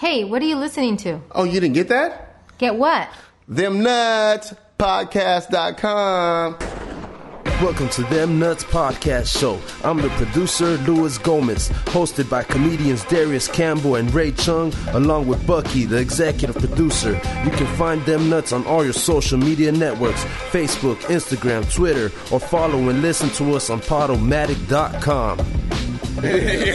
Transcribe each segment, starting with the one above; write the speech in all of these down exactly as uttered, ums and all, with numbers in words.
Hey, what are you listening to? Oh, you didn't get that? Get what? Them Nuts Podcast dot com. Welcome to Them Nuts Podcast Show. I'm the producer, Luis Gomez, hosted by comedians Darius Campbell and Ray Chung, along with Bucky, the executive producer. You can find Them Nuts on all your social media networks, Facebook, Instagram, Twitter, or follow and listen to us on Podomatic dot com. yeah,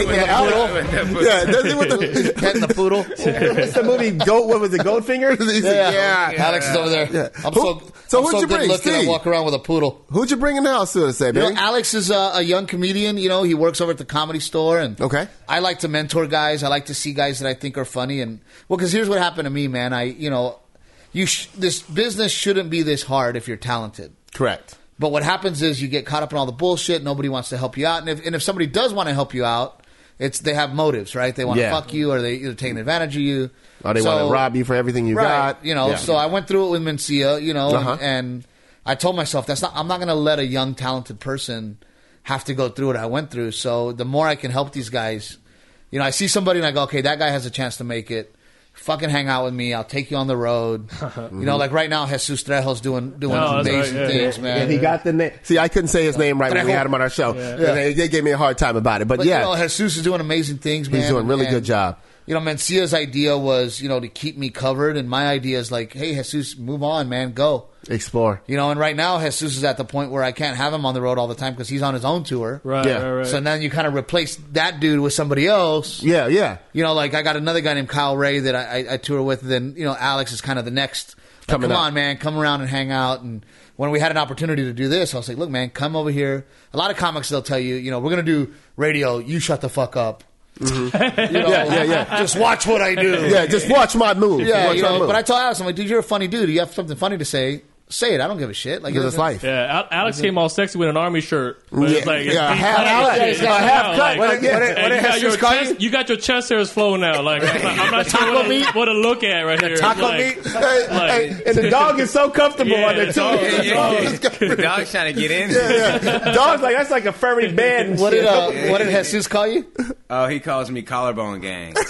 yeah, does it with the cat and the poodle? What's the movie? Goat? What was it? Goldfinger? yeah. yeah, yeah. Alex is over there. Yeah. I'm Who, so so I'm who'd so you good bring? looking. Steve? I walk around with a poodle. Who'd you bring in the house to say, baby? You know, Alex is a, a young comedian. You know, he works over at the Comedy Store, and okay. I like to mentor guys. I like to see guys that I think are funny, and well, because here's what happened to me, man. I, you know, you sh- this business shouldn't be this hard if you're talented. Correct. But what happens is you get caught up in all the bullshit. Nobody wants to help you out, and if and if somebody does want to help you out. It's they have motives, right? They want yeah. to fuck you, or they, they're taking advantage of you, or they so, want to rob you for everything you right, got. You know, yeah. so I went through it with Mencia, you know, uh-huh. and, and I told myself that's not. I'm not going to let a young, talented person have to go through what I went through. So the more I can help these guys, you know, I see somebody and I go, okay, that guy has a chance to make it. Fucking hang out with me. I'll take you on the road. mm-hmm. You know, like right now, Jesus Trejo's doing doing oh, amazing right, yeah. things, man. And he got the name. See, I couldn't say his name right Trejo. when we had him on our show. Yeah. Yeah. They, they gave me a hard time about it. But, but yeah. You know, Jesus is doing amazing things, man. He's doing a really and, good job. You know, Mencia's idea was, you know, to keep me covered. And my idea is like, hey, Jesus, move on, man. Go. Explore. You know, and right now, Jesus is at the point where I can't have him on the road all the time because he's on his own tour. Right, yeah. right, right. So then you kind of replace that dude with somebody else. Yeah, yeah. You know, like I got another guy named Kyle Ray that I, I, I tour with. Then, you know, Alex is kind of the next. Like, come up. on, man. Come around and hang out. And when we had an opportunity to do this, I was like, look, man, come over here. A lot of comics, they'll tell you, you know, we're going to do radio. You shut the fuck up. Mm-hmm. You know, yeah, yeah, yeah. Just watch what I do. Yeah, just watch my move. Yeah, watch you my know, move. but I told Alex, I'm like, dude, you're a funny dude. You have something funny to say. Say it. I don't give a shit. Like, it's life. Yeah, Alex came all sexy with an army shirt. But yeah, it's like, yeah, it's half, half, half, yeah, half cut. What, what, what, what, you, got your chest, you? you got your chest hairs flowing now. Like I'm not, I'm not sure what, meat? what to look at right here. Taco like, meat. Hey, like, hey, and the dog is so comfortable yeah, on there too. Dog, Yeah, yeah, yeah. The dog's trying to get in. Yeah, yeah. Dog's like that's like a furry bed. And What shit. did uh, what did Jesus call you? Oh, he calls me Collarbone Gang. He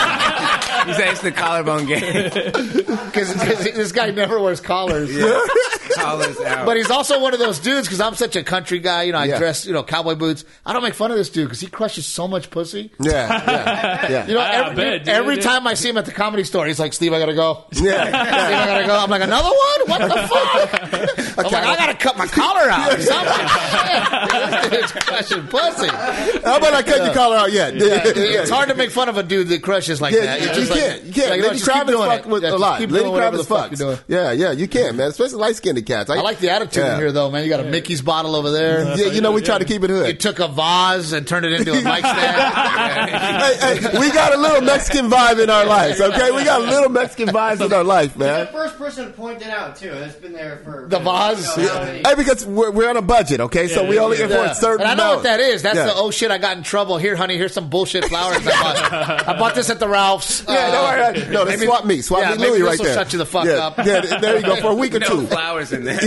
said it's the Collarbone Gang. Because this guy never wears collars. Yeah. Collars out. But he's also one of those dudes, because I'm such a country guy, you know, I Yeah. dress, you know, cowboy boots. I don't make fun of this dude, because he crushes so much pussy. Yeah, yeah, yeah. You know, I every, bet, dude, dude, every dude. time I see him at the Comedy Store, he's like, Steve, I gotta go. yeah, Steve, I gotta go. I'm like, another one? What the fuck? I'm like, I gotta cut my collar out. Something. This dude's crushing pussy. How about I cut your collar out yet? Yeah, it's hard to make fun of a dude that crushes like Yeah, that. you, It's just you like- can't. You can't. like, Lenny just keep Kravitz doing fuck it. with Yeah, a just lot. keep Lenny doing whatever Kravitz the fuck fucks. you're doing. Yeah, yeah, you can, man. Especially light skinned cats. I like the attitude Yeah. in here, though, man. You got a Mickey's bottle over there. Yeah, you know we try to keep it You hood. took a vase and turned it into a mic stand. hey, hey, we got a little Mexican vibe in our lives, okay? We got a little Mexican vibes in our life, You're man. the first person to point it out, too. It's been there for... The vase? You know, how many- Hey, because we're, we're on a budget, okay? So we only get for a certain And I know amount. what that is. That's Yeah. the, oh, shit, I got in trouble. Here, honey, here's some bullshit flowers I bought. I bought this at the Ralph's. Yeah, no, Uh, right, right. no, that's maybe- swap meat. Swap yeah, meat maybe Louis this right will there. shut you the fuck yeah. up. Yeah, there you go, for a week or No two. flowers in there.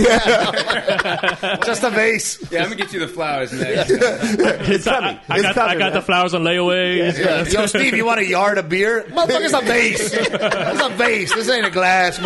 Just a vase. Yeah, I'm gonna get you the flowers next. It's coming. I It's got, coming, I got man. the flowers on layaway. Yeah. Yo, Steve, you want a yard of beer? Motherfucker's a vase. It's a vase. This ain't a glass,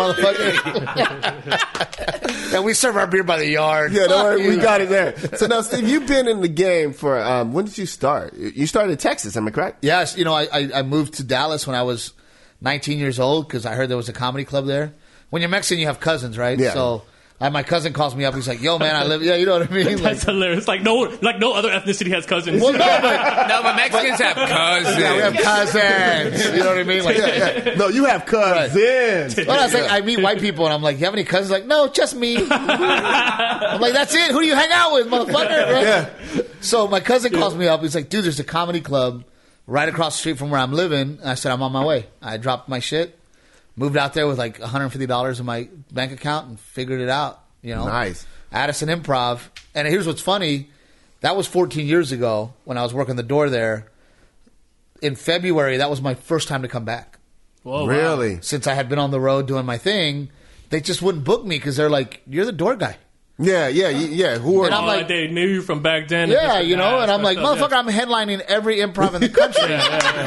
motherfucker. And we serve our beer by the yard. Yeah, don't Fuck worry, we you. got it there. So now, Steve, you've been in the game for, um, when did you start? You started in Texas, am I correct? Yes, you know, I, I, I moved to Dallas when I was nineteen years old because I heard there was a comedy club there. When you're Mexican, you have cousins, right? Yeah. So I, my cousin calls me up. He's like, yo, man, I live... Yeah, you know what I mean? Like, That's hilarious. Like no, like no other ethnicity has cousins. well, no, but... No, but Mexicans have cousins. Yeah, we have cousins. You know what I mean? Like, Yeah, yeah. No, you have cousins. Well, I was like, I meet white people, and I'm like, you have any cousins? Like, no, just me. I'm like, that's it? Who do you hang out with, motherfucker? Right? Yeah. So my cousin calls me up. He's like, dude, there's a comedy club right across the street from where I'm living. And I said, I'm on my way. I dropped my shit, moved out there with like one hundred fifty dollars in my bank account, and figured it out. You know, Nice. Addison Improv. And here's what's funny. That was fourteen years ago when I was working the door there. In February, that was my first time to come back. Whoa, wow. Really? Since I had been on the road doing my thing, they just wouldn't book me because they're like, you're the door guy. Yeah, yeah, yeah. Who are And I'm Oh, like- they knew you from back then. Yeah, It's you know, nah, and I'm it's like, messed up, motherfucker, I'm headlining every improv in the country.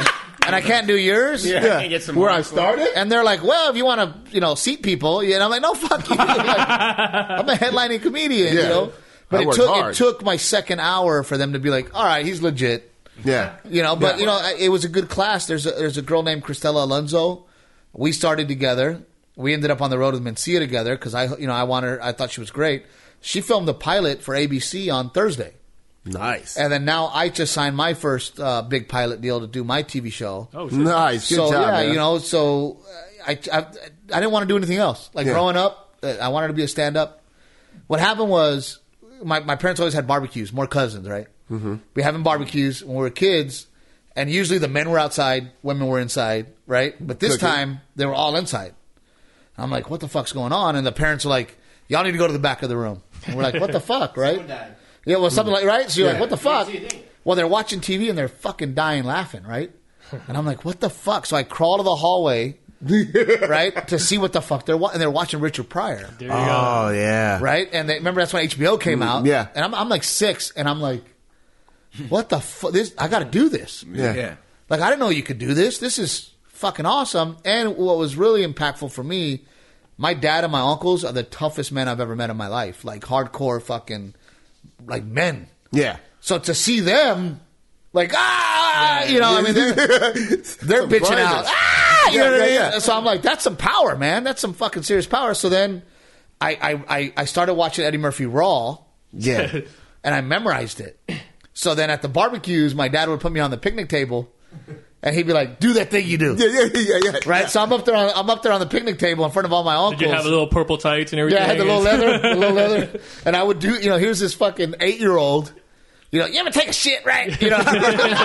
and I can't do yours. Yeah, I can't get some Where I hardcore. started? And they're like, well, if you want to, you know, seat people, and I'm like, no, fuck you. Like, I'm a headlining comedian, Yeah. you know. But I it worked took hard. it took my second hour for them to be like, all right, he's legit. Yeah. You know, but Yeah. you know, I- it was a good class. There's a there's a girl named Cristela Alonso. We started together. We ended up on the road with Mencia together because I, you know, I wanted her. I thought she was great. She filmed the pilot for A B C on Thursday, Nice. and then now I just signed my first uh, big pilot deal to do my T V show. Oh, shit. Nice. Good so job, yeah, man. you know, so uh, I, I I didn't want to do anything else. Like Yeah. growing up, uh, I wanted to be a stand up. What happened was my my parents always had barbecues, more cousins, right? Mm-hmm. We having barbecues when we were kids, and usually the men were outside, women were inside, right? But this Cooking. time they were all inside. I'm like, what the fuck's going on? And the parents are like, y'all need to go to the back of the room. And we're like, what the fuck, right? Someone died. Yeah, well, something like, right? So you're Yeah. like, what the fuck? What do you think? Well, they're watching T V and they're fucking dying laughing, right? And I'm like, what the fuck? So I crawl to the hallway, right, to see what the fuck they're watching. And they're watching Richard Pryor, There you Oh, go. yeah. right? And they, remember that's when H B O came out. yeah. And I'm, I'm like six, and I'm like, what the fuck? This I got to do this. Yeah. Yeah. Like, I didn't know you could do this. This is fucking awesome. And what was really impactful for me, my dad and my uncles are the toughest men I've ever met in my life. Like, hardcore fucking, like, men. Yeah. So to see them, like, ah, you know, I mean, they're, they're bitching Surprises. out. Ah, you Yeah, know what I yeah, mean? yeah. So I'm like, that's some power, man. That's some fucking serious power. So then I, I, I, I started watching Eddie Murphy Raw, Yeah. and I memorized it. So then at the barbecues, my dad would put me on the picnic table, and he'd be like, "Do that thing you do." Yeah, yeah, yeah, yeah. Right, so I'm up there. On, I'm up there on the picnic table in front of all my uncles. Did you have the little purple tights and everything? Yeah, I had the little leather, the little leather, and I would do. You know, here's this fucking eight year old. You know, you ever take a shit, right? You know, and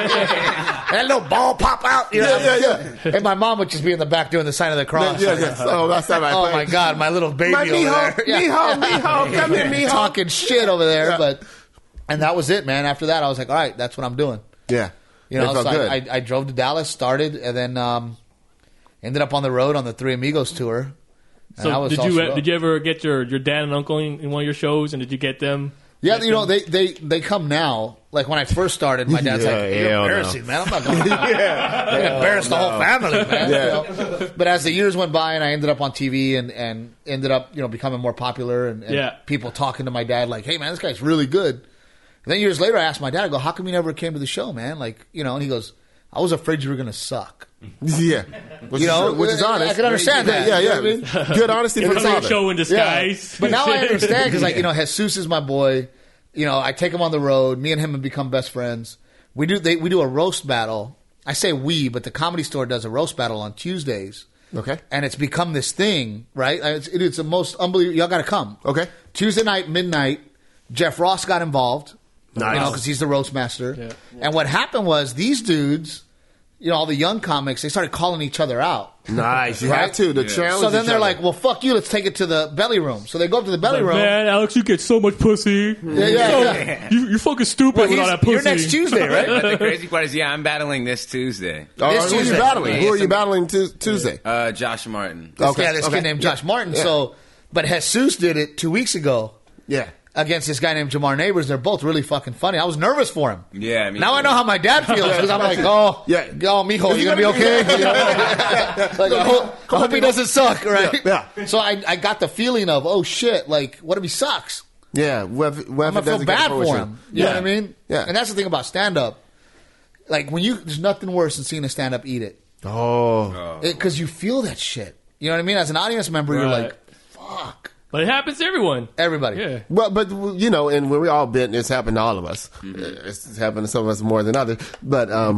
that little ball pop out. You know, Yeah, yeah, yeah. And my mom would just be in the back doing the sign of the cross. Yeah, yeah. Oh, that's not right. Oh my God, my little baby My over mijo, there. mijo, mijo, come here, mijo. Talking shit over there, Yeah. but and that was it, man. After that, I was like, all right, that's what I'm doing. Yeah. You know, It felt so good. I, I, I drove to Dallas, started, and then um, ended up on the road on the Three Amigos tour. And I So was did all you shut up. did you ever get your, your dad and uncle in, in one of your shows, and did you get them? Yeah, get you know, them? they, they, they come now. Like when I first started, my dad's Yeah, like, "You're hell no. embarrassing, man. I'm not going to yeah, embarrass the whole family, man." You know? But as the years went by, and I ended up on T V, and, and ended up, you know, becoming more popular, and, and Yeah. people talking to my dad like, "Hey, man, this guy's really good." And then years later, I asked my dad, I go, "How come you never came to the show, man?" Like, you know, and he goes, "I was afraid you were going to suck." Yeah. Which You is, know, which is honest. I can understand that. Yeah, You know yeah. what I mean? Good honesty for It's the like a father. show in disguise. But now I understand because, like, you know, Jesus is my boy. You know, I take him on the road. Me and him have become best friends. We do they we do a roast battle. I say we, but the Comedy Store does a roast battle on Tuesdays. Okay. And it's become this thing, right? It's, it, it's the most unbelievable. Y'all got to come. Okay. Tuesday night, midnight. Jeff Ross got involved. Nice. You know, because he's the roast master. Yeah. And what happened was these dudes, you know, all the young comics, they started calling each other out. Nice. You Right? have to. The challenge. So then each they're other. like, well, fuck you. Let's take it to the belly room. So they go up to the belly Like, room. man, Alex, you get so much pussy. Yeah, yeah, So- yeah. You, you're fucking stupid Well, with all he's- that pussy. you're next Tuesday, right? But the crazy part is, yeah, I'm battling this Tuesday. Oh, this who are you Tuesday. battling? Who are you Some- battling tu- Tuesday? Uh, Josh Martin. Okay. Yeah, this okay. kid named Josh Martin. Yeah. So, but Jesus did it two weeks ago Yeah. against this guy named Jamar Neighbors. They're both really fucking funny. I was nervous for him. Yeah, me Now too. I know how my dad feels because I'm like, oh, Yeah. oh, mijo, you gonna be okay? You know? Like, I hope, I hope he doesn't suck, right? Yeah, So I, I got the feeling of, oh shit, like, what if he sucks? Yeah. What if, what if I'm it gonna feel doesn't get bad to for fruition? him. You know what I mean? Yeah. And that's the thing about stand up. Like when you, there's nothing worse than seeing a stand up eat it. Oh. Because you feel that shit. You know what I mean? As an audience member, you're Right. like, fuck. But it happens to everyone. Everybody. Yeah. Well, but you know, and when we all been, it's happened to all of us. It's happened to some of us more than others. But um,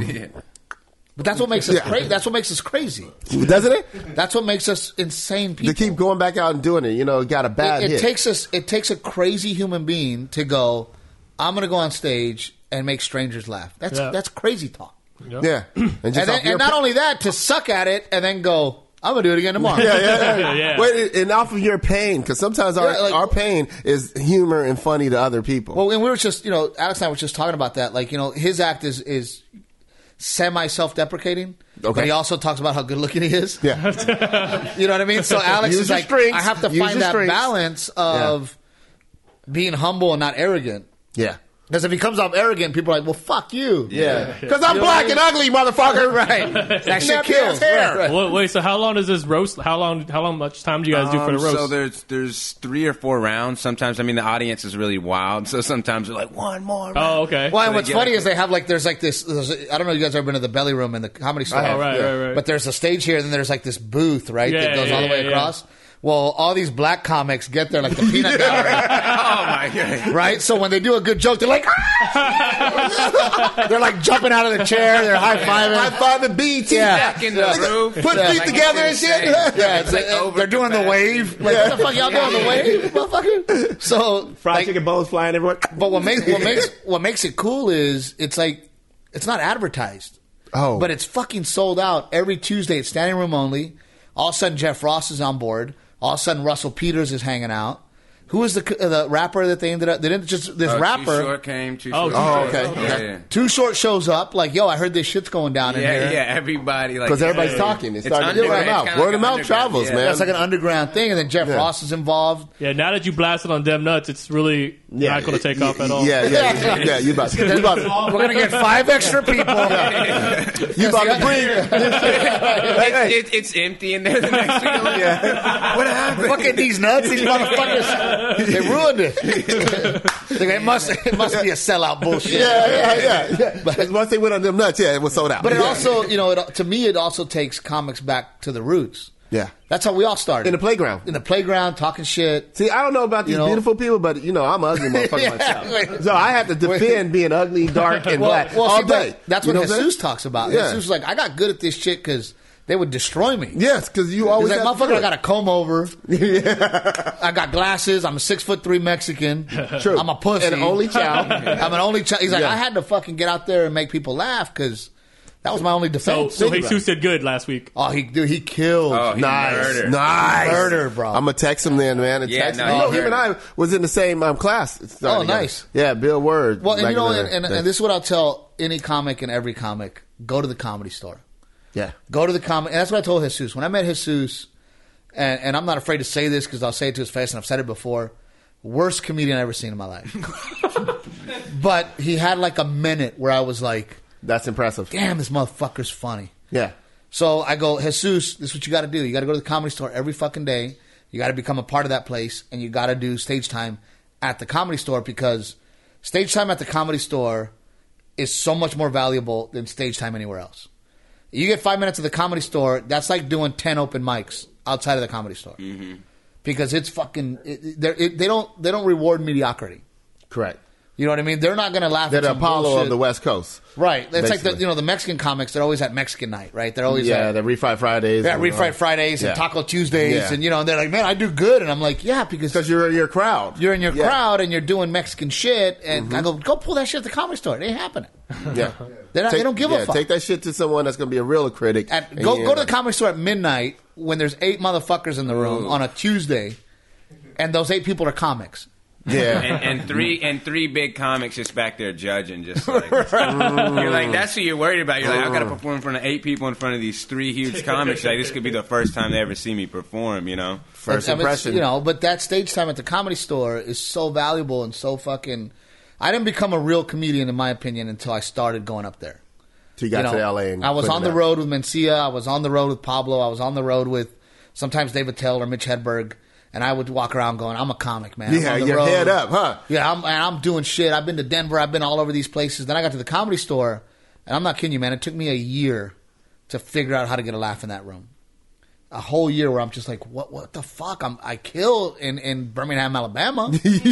But that's what makes us Yeah. crazy. That's what makes us crazy. doesn't it? That's what makes us insane people. To keep going back out and doing it, you know, got a bad it, it hit. takes us. It takes a crazy human being to go. I'm going to go on stage and make strangers laugh. That's Yeah. that's crazy talk. yeah, and, just And, then, off your and not pa- only that, to suck at it and then go, I'm going to do it again tomorrow. yeah, yeah, yeah. Yeah. Wait, and off of your pain, because sometimes our Yeah, like- our pain is humor and funny to other people. Well, and we were just, you know, Alex and I were just talking about that. Like, you know, his act is is semi self deprecating. Okay. But he also talks about how good looking he is. yeah, You know what I mean? So Alex Use is your like, strengths. I have to Use find your that strengths. balance of being humble and not arrogant. yeah. Because if he comes off arrogant, people are like, well, fuck you. Yeah. Because I'm black and ugly, motherfucker. Right. That shit Nappy kills. ass hair. Right, right. Wait, wait, so how long does this roast? How long? How long much time do you guys do for the Um, roast? So there's there's three or four rounds. Sometimes, I mean, the audience is really wild. So sometimes they're like, one more round. oh, okay. Well, and they what's get funny it. is they have like, there's like this, there's, I don't know if you guys ever been to the Belly Room in the Comedy Store. Oh, right, Yeah. right, right. But there's a stage here, and then there's like this booth, right, Yeah, that goes yeah, all the way yeah, across. Well, all these black comics get there like the peanut gallery, Oh my god. right? So when they do a good joke, they're like, ah! They're like jumping out of the chair, they're high fiving. High five and B T. Yeah. Back in the roof. Put Yeah. feet Like, together and it's shit. insane. Yeah, it's like like, over they're doing the capacity. wave. Like, what the fuck y'all doing the wave, motherfucker? So, Fried like, chicken bones flying everywhere. but what makes what makes what makes it cool is it's like it's not advertised. Oh. But it's fucking sold out every Tuesday. It's standing room only. All of a sudden, Jeff Ross is on board. All of a sudden, Russell Peters is hanging out. Who was the uh, the rapper that they ended up? They didn't just this Oh, rapper. Too Short came. Too Oh, Short. Too Oh, Short. okay. Yeah, okay. yeah. Too Short shows up like, yo, I heard this shit's going down in Yeah, here. yeah, everybody like Because everybody's yeah. talking. It's It's starting to get word of underground. mouth. It's kinda Word of like mouth underground, travels, yeah. man. That's like an underground thing, and then Jeff Yeah. Ross is involved. Yeah, now that you blasted on Dem Nuts, it's really Yeah. not going to take off at all. Yeah, yeah, yeah. yeah you about to, you about to, We're gonna get five extra people. you about to bring. It's, it's, it's empty in there the next week. Like, Yeah. what happened? Look at these nuts, these motherfuckers. They ruined it. It must it must be a sellout bullshit. Yeah, yeah, yeah. yeah. But once they went on them nuts, yeah, it was sold out. But it Yeah. also, you know, it, to me, it also takes comics back to the roots. Yeah. That's how we all started. In the playground. In the playground, talking shit. See, I don't know about these You know? beautiful people, but you know, I'm an ugly motherfucker Yeah. myself. So I have to defend being ugly, dark, and Well, black well, all see, but day. that's You what know I'm Jesus saying? talks about. Yeah. Jesus was like, I got good at this shit because they would destroy me. Yes, because you He's always like, have to motherfucker, do I it. got a comb over. I got glasses. I'm a six foot three Mexican. True. I'm a pussy. And an only child. I'm an only child. He's like, Yeah. I had to fucking get out there and make people laugh because that was my only So, defense. so Think about Jesus did good last week. oh, he dude, he killed. Oh, he Nice, murdered. nice, Murder, bro. I'm gonna text him then, man. And Yeah, text no, him. You he know, him and I murdered. was in the same um, class. Oh, together. nice. Yeah, Bill Word. Well, and back you know, in and, the and, day. and this is what I'll tell any comic and every comic: go to the Comedy Store. yeah, Go to the comic. And that's what I told Jesus when I met Jesus. And, and I'm not afraid to say this because I'll say it to his face, and I've said it before. Worst comedian I've ever seen in my life. But he had like a minute where I was like, that's impressive. "Damn, this motherfucker's funny." Yeah, So I go, Jesus, this is what you got to do. You got to go to the Comedy Store every fucking day. You got to become a part of that place, and you got to do stage time at the Comedy Store because stage time at the Comedy Store is so much more valuable than stage time anywhere else. You get five minutes at the Comedy Store, that's like doing ten open mics outside of the Comedy Store Mm-hmm. because it's fucking. It, they're- it, they don't they don't reward mediocrity. correct. You know what I mean? They're not going to laugh They're at the some Apollo bullshit. of the West Coast. Right. It's like the basically. you know the Mexican comics. They're always at Mexican night, right? They're always Yeah, at the Refried Fridays. yeah, and, Refried uh, Fridays and yeah. Taco Tuesdays, Yeah. and you know, and they're like, "Man, I do good," and I'm like, "Yeah, because Because you're in your crowd. you're in your Yeah. crowd and you're doing Mexican shit." And I go, "Go pull that shit at the Comedy Store. It ain't happening. Yeah. They're not, Take- they don't give yeah, a fuck." Take that shit to someone that's going to be a real critic. At, and go you go end to up- the Comedy Store at midnight when there's eight motherfuckers in the room Ooh. on a Tuesday, and those eight people are comics. Yeah. And, and three and three big comics just back there judging, just like you're like that's what you're worried about. You're like, I've got to perform in front of eight people in front of these three huge comics. Like this could be the first time they ever see me perform. You know, First I mean, it's- impression. you know, but that stage time at the Comedy Store is so valuable and so fucking. I didn't become a real comedian, in my opinion, until I started going up there. So you got You know, to L A. And I was put on it the out. road with Mencia. I was on the road with Pablo. I was on the road with sometimes David Tell or Mitch Hedberg. And I would walk around going, I'm a comic, man. I'm Yeah, on the your road. head up, huh? Yeah, I'm, and I'm doing shit. I've been to Denver. I've been all over these places. Then I got to the Comedy Store. And I'm not kidding you, man. It took me a year to figure out how to get a laugh in that room. A whole year where I'm just like, what What the fuck? I'm, I kill in, in Birmingham, Alabama.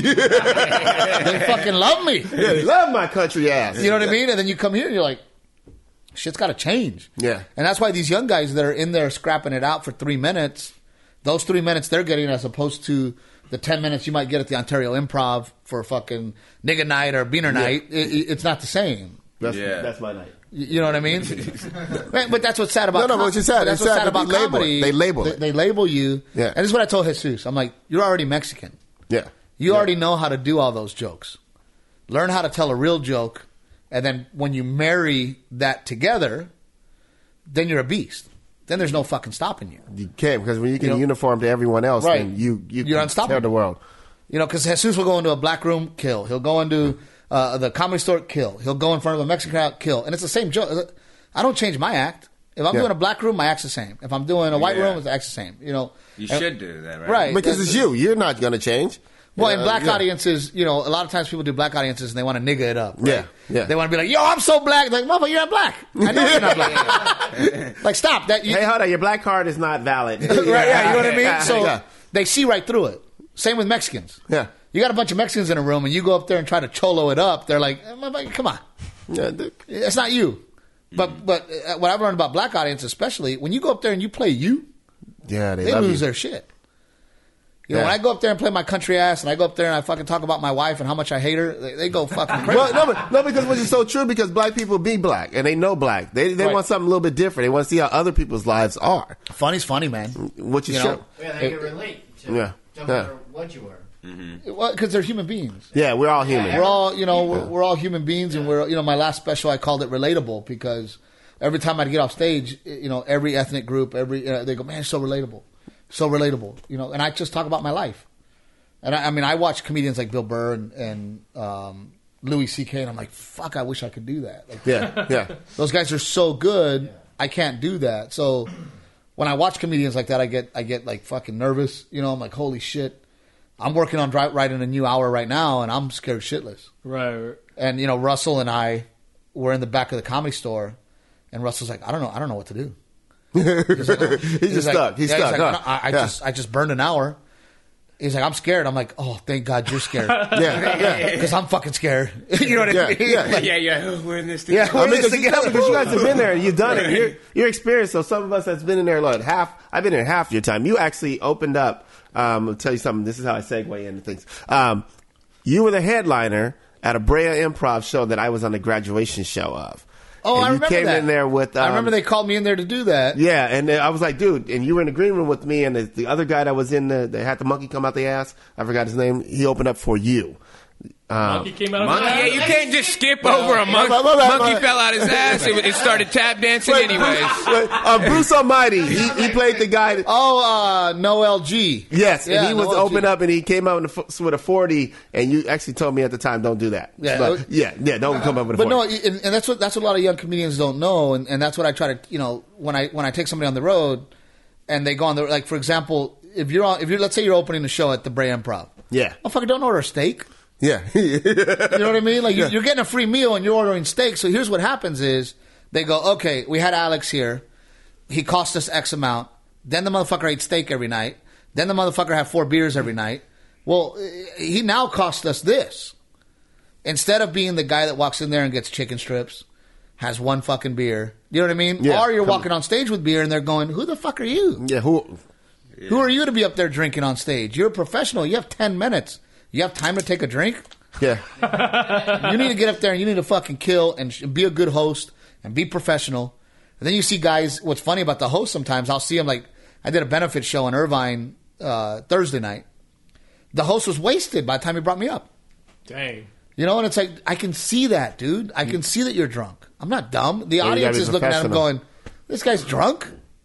They fucking love me. Yeah, they love my country ass. You know what I mean? And then you come here and you're like, shit's got to change. Yeah. And that's why these young guys that are in there scrapping it out for three minutes, those three minutes they're getting as opposed to the ten minutes you might get at the Ontario Improv for fucking nigga night or beaner night, it, it- it's not the same. That's, Yeah. that's my night. You you know what I mean? Right, but that's what's sad about No, no, com- but what you said, but that's it's what's sad sad that about they label it. comedy. They label They, it. they label you. Yeah. And this is what I told Jesus. I'm like, you're already Mexican. Yeah. You Yeah. already know how to do all those jokes. Learn how to tell a real joke, and then when you marry that together, then you're a beast. Then there's no fucking stopping you. You can't, because when you can You know- uniform to everyone else, Right. then you, you You're can unstoppable. tell the world. You know, because Jesus will go into a black room, kill. He'll go into uh, the Comedy Store, kill. He'll go in front of a Mexican crowd, kill. And it's the same joke. I don't change my act. If I'm Yeah. doing a black room, my act's the same. If I'm doing a white Yeah. room, it's the act's the same. You know, You And- should do that, right? Right. Because it's you. You're not going to change. Well, in Uh, black yeah. audiences, you know, a lot of times people do black audiences and they want to nigga it up. Right? Yeah, yeah. They want to be like, yo, I'm so black. Like, motherfucker, you're not black. I know you're not black. Like, stop. That you, Hey, hold on. Your black card is not valid. right, yeah, you know what I mean? Yeah, So yeah. they see right through it. Same with Mexicans. Yeah. You got a bunch of Mexicans in a room and you go up there and try to cholo it up. They're like, eh, motherfucker, come on. Yeah, dude. It's not you. But but uh, what I've learned about black audience especially, when you go up there and you play you, Yeah, they, they love lose you. their shit. You know, Yeah. when I go up there and play my country ass and I go up there and I fucking talk about my wife and how much I hate her, they, they go fucking crazy. Well, no, but, no, because which is so true. Because black people be black and they know black. They they Right. want something a little bit different. They want to see how other people's lives are, Funny's funny, man. which is You true. know? Yeah, they can relate to Yeah. no Yeah. matter what you are. Well, because they're human beings. Yeah, we're all human. We're all, you know, we're, we're all human beings, and we're, you know, my last special I called it relatable because every time I'd get off stage, you know, every ethnic group, every uh, they go, man, so relatable, so relatable, you know, and I just talk about my life. And I, I mean, I watch comedians like Bill Burr and, and um, Louis C K, and I'm like, fuck, I wish I could do that. Like, Yeah, yeah. those guys are so good, I can't do that. So when I watch comedians like that, I get I get like fucking nervous. You know, I'm like, holy shit. I'm working on dri- writing a new hour right now, and I'm scared shitless. Right. right. And you know, Russell and I were in the back of the Comedy Store, and Russell's like, I don't know, I don't know what to do. He's, like, oh. He's just like- stuck. He's yeah, stuck. like, huh? I, don't- I, I yeah. just I just burned an hour. He's like, I'm scared. I'm like, oh, thank God you're scared. yeah, yeah. Because I'm fucking scared. You know what Yeah, I mean? yeah. Like, Yeah, yeah. We're in this yeah, together. I we're mean, in this because, you, no, together. because you guys have been there and you've done it. You're, you're experienced. So some of us that's been in there like half. I've been in half your time. You actually opened up. Um, I'll tell you something. This is how I segue into things. Um, you were the headliner at a Brea Improv show that I was on the graduation show of. Oh, and I you remember came that. in there with. Um, I remember they called me in there to do that. Yeah, and then I was like, dude, and you were in the green room with me, and the, the other guy that was in the, that had the monkey come out the ass, I forgot his name, he opened up for you. Um, Monkey came out of Monkey, his yeah, ass? you can't just skip over a monkey. my- my- my- Monkey my- fell out his ass. It, it started tap dancing Wait, anyways. Bruce, wait, uh, Bruce Almighty, he, he played the guy. That, Oh, uh, Noel G. yes, Yeah, and he was Noel open G. up, and he came out with a, with a forty, and you actually told me at the time, don't do that. Yeah, But, it was- yeah, yeah, don't come up with a But no, forty. and, and that's what that's what a lot of young comedians don't know, and, and that's what I try to, you know, when I when I take somebody on the road, and they go on the like, for example, if you're on, if you're let's say you're opening a show at the Brea Improv, Yeah, motherfucker, don't order a steak. yeah. You know what I mean? Like Yeah. you, you're getting a free meal and you're ordering steak. So here's what happens: is they go, okay, we had Alex here, he cost us X amount. Then the motherfucker ate steak every night. Then the motherfucker had four beers every night. Well, he now cost us this. Instead of being the guy that walks in there and gets chicken strips, has one fucking beer. You know what I mean? Yeah, or you're come walking on stage with beer and they're going, who the fuck are you? yeah, who? Who are you to be up there drinking on stage? You're a professional. You have ten minutes. You have time to take a drink? Yeah, You need to get up there and you need to fucking kill and sh- be a good host and be professional. And then you see guys, what's funny about the host sometimes, I'll see them like, I did a benefit show in Irvine uh, Thursday night. The host was wasted by the time he brought me up. Dang. You know, and it's like, I can see that, dude. I can see that you're drunk. I'm not dumb. The you gotta audience be is looking at him professional. going, this guy's drunk?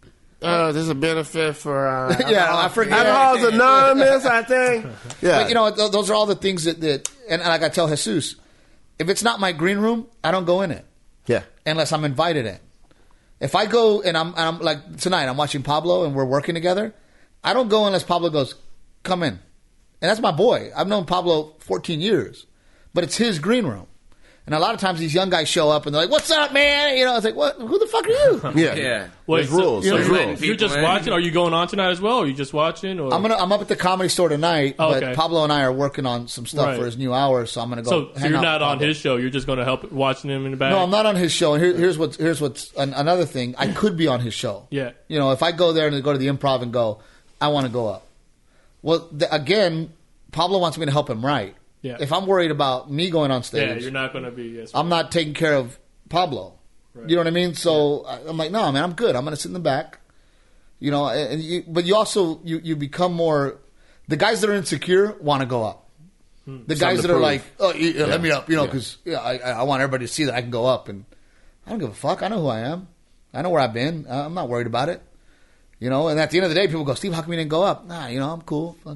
uh, there's a benefit for uh, Yeah, I forget. Alcohol's Anonymous, I think. Yeah, But, you know, th- those are all the things that, that and, and like I tell Jesus, if it's not my green room, I don't go in it yeah, unless I'm invited in. If I go and I'm, and I'm like tonight, I'm watching Pablo and we're working together. I don't go unless Pablo goes, come in. And that's my boy. I've known Pablo fourteen years, but it's his green room. And a lot of times these young guys show up and they're like, what's up, man? You know, it's like, what? Who the fuck are you? yeah, Yeah. Wait, There's so- rules. so There's you're, rules. you're just People in. watching? Are you going on tonight as well? Or are you just watching? Or I'm gonna. I'm up at the Comedy Store tonight, Oh, but okay. Pablo and I are working on some stuff Right. for his new hour, so I'm gonna go. so, so hang you're out not with on Pablo. his show. You're just going to help watching him in the back. No, I'm not on his show. And here, here's what's here's what's an, another thing. I could be on his show. Yeah. You know, if I go there and go to the Improv and go, I want to go up. Well, the, again, Pablo wants me to help him write. Yeah. If I'm worried about me going on Yeah, stage, you're not going to be. Yes, I'm not taking care of Pablo. Right. You know what I mean? So I I'm like, no, man, I'm good. I'm going to sit in the back. You know, and you, but you also you, you become more. The guys that are insecure want to go up. Hmm. The Something guys to that are prove. like, oh, yeah, Yeah. let me up, you know, Yeah. because yeah, I, I want everybody to see that I can go up, and I don't give a fuck. I know who I am. I know where I've been. I'm not worried about it. You know, and at the end of the day, people go, Steve, how come you didn't go up? Nah, you know, I'm cool. Fucking,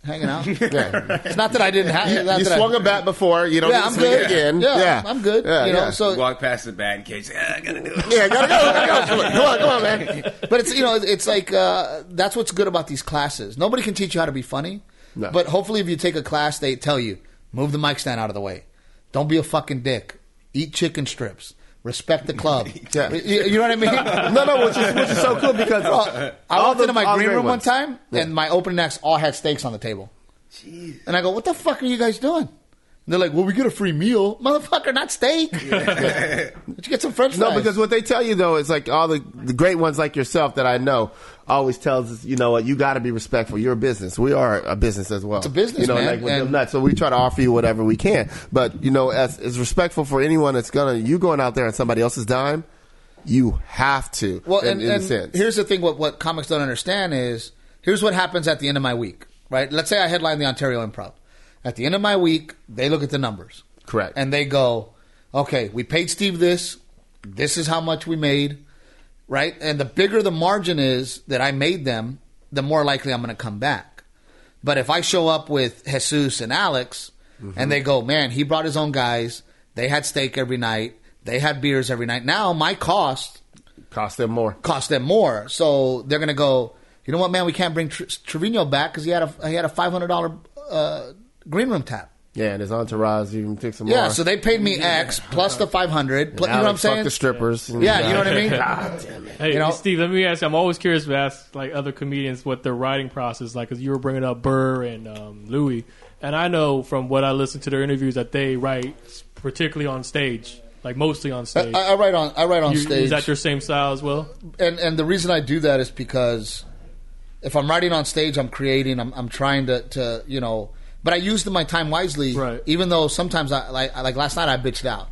hanging out. Yeah. It's not that I didn't have. You, not you that swung I, a bat before. You don't Yeah, need to I'm swing good. it again. Yeah, Yeah, I'm good. Yeah, you know, yeah. so Walk past the bat in case. Ah, I gotta do it. Yeah, gotta go. Gotta go. Come on, come on, man. but it's you know it's like uh, that's what's good about these classes. Nobody can teach you how to be funny, No. but hopefully if you take a class, they tell you move the mic stand out of the way, don't be a fucking dick, eat chicken strips, respect the club. Yeah. you, you know what I mean? No, no, which is, which is so cool because Bro, I all walked the- into my all the green great room one ones. time, Yeah. and my opening acts all had steaks on the table. And I go, what the fuck are you guys doing? And they're like, well, we get a free meal. Motherfucker, not steak. Did you get some french fries? No, because what they tell you though is like all the, the great ones like yourself that I know always tells us, you know what, you got to be respectful. You're a business. We are a business as well. It's a business, you know, man, like with and- them nuts. So we try to offer you whatever we can, but you know, as as respectful for anyone that's gonna you going out there on somebody else's dime, you have to. Well, in, and, in a and sense. here's the thing: what what comics don't understand is here's what happens at the end of my week, right? Let's say I headline the Ontario Improv. At the end of my week, they look at the numbers, Correct. and they go, "Okay, we paid Steve this. This is how much we made." Right? And the bigger the margin is that I made them, the more likely I'm going to come back. But if I show up with Jesus and Alex, Mm-hmm. and they go, man, he brought his own guys. They had steak every night. They had beers every night. Now my cost Cost them more. cost them more. So they're going to go, you know what, man, we can't bring Tr- Trevino back because he had a he had a five hundred dollars uh, green room tap. Yeah, and his entourage even took some Yeah, more. so they paid me X plus the five hundred. Pl- you know what I'm Alex fucked saying? the strippers. Yeah, you know what I mean? God damn it. Hey, You know- Steve, let me ask you. I'm always curious to ask like other comedians what their writing process is like, because you were bringing up Burr and um, Louis, and I know from what I listen to their interviews that they write particularly on stage, like mostly on I, stage. I write on I write on You- stage. Is that your same style as well? and and the reason I do that is because if I'm writing on stage, I'm creating. I'm I'm trying to, to you know, but I use my time wisely. Right. Even though sometimes I like like last night I bitched out.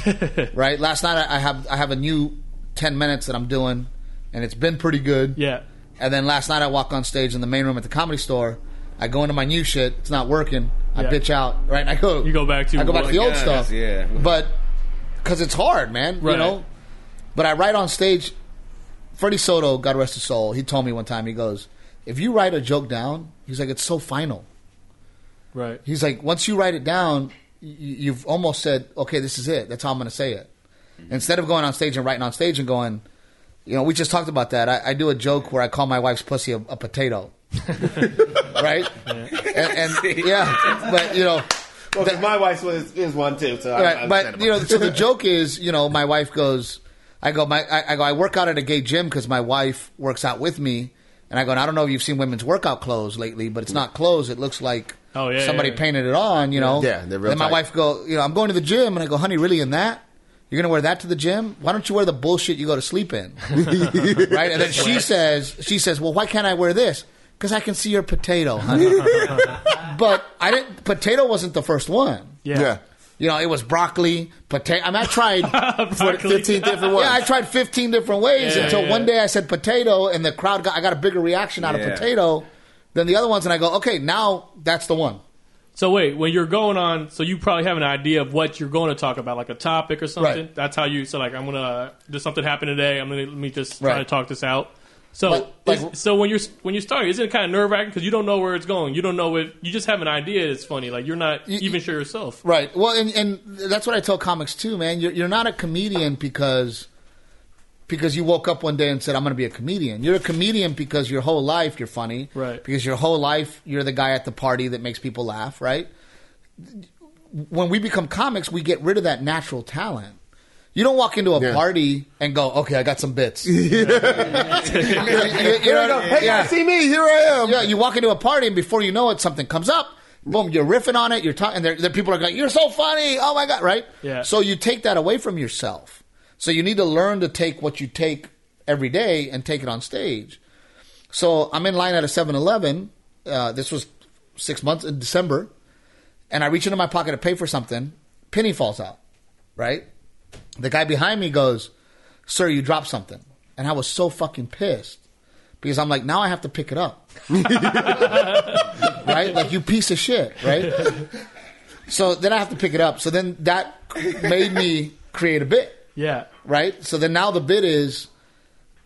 Right. Last night I, I have I have a new ten minutes that I'm doing, and it's been pretty good. Yeah. And then last night I walk on stage in the main room at the Comedy Store. I go into my new shit. It's not working. I Yeah. bitch out. Right. And I go. You go back to I go back to the old Yeah, stuff. yeah. But because it's hard, man. Right. You know. But I write on stage. Freddie Soto, God rest his soul, he told me one time, he goes, if you write a joke down, he's like, it's so final. Right. He's like, once you write it down, y- you've almost said, okay, this is it. That's how I'm going to say it. Instead of going on stage and writing on stage and going, you know, we just talked about that. I, I do a joke where I call my wife's pussy a, a potato. Right? And, and yeah, but, you know. Well, 'cause my wife was, is one too, so I- Right, I but understand you know, about so the joke is, you know, my wife goes, I go, my, I, I go, I work out at a gay gym because my wife works out with me, and I go, and I don't know if you've seen women's workout clothes lately, but it's not clothes; it looks like Oh, yeah, somebody yeah, yeah. painted it on, you know. Yeah, they're real Then my tight. wife go, you know, I'm going to the gym, and I go, honey, really in that? You're gonna wear that to the gym? Why don't you wear the bullshit you go to sleep in? Right? And then she says, she says, well, why can't I wear this? Because I can see your potato, honey. But I didn't. Potato wasn't the first one. Yeah. Yeah. You know, it was broccoli, potato. I mean, I tried Broccoli. fifteen different ones. Yeah, I tried fifteen different ways Yeah, until yeah. one day I said potato, and the crowd got. I got a bigger reaction out Yeah. of potato than the other ones, and I go, okay, now that's the one. So wait, when you're going on, so you probably have an idea of what you're going to talk about, like a topic or something. Right. That's how you. So like, I'm gonna. Does something happen today? I'm gonna let me just try Right. to talk this out. So, Like- like- is- so when you're when you start, isn't it kind of nerve wracking because you don't know where it's going? You don't know if you just have an idea. It's funny, like you're not You- even sure yourself. Right. Well, and, and that's what I tell comics too, man. You're, you're not a comedian because because you woke up one day and said, I'm going to be a comedian. You're a comedian because your whole life you're funny. Right. Because your whole life you're the guy at the party that makes people laugh, right? When we become comics, we get rid of that natural talent. You don't walk into a Yeah. party and go, okay, I got some bits. you, you- you know, Hey, yeah. guys, see me, here I am. Yeah, you walk into a party and before you know it, something comes up. Boom, you're riffing on it. You're talking, and there, there people are going, "You're so funny! Oh my god!" Right? Yeah. So you take that away from yourself. So you need to learn to take what you take every day and take it on stage. So I'm in line at a seven eleven. Uh, this was six months in December, and I reach into my pocket to pay for something. Penny falls out. Right? The guy behind me goes, "Sir, you dropped something," and I was so fucking pissed. Because I'm like, now I have to pick it up. Right? Like, you piece of shit, right? So then I have to pick it up. So then that made me create a bit, Yeah. right? So then now the bit is,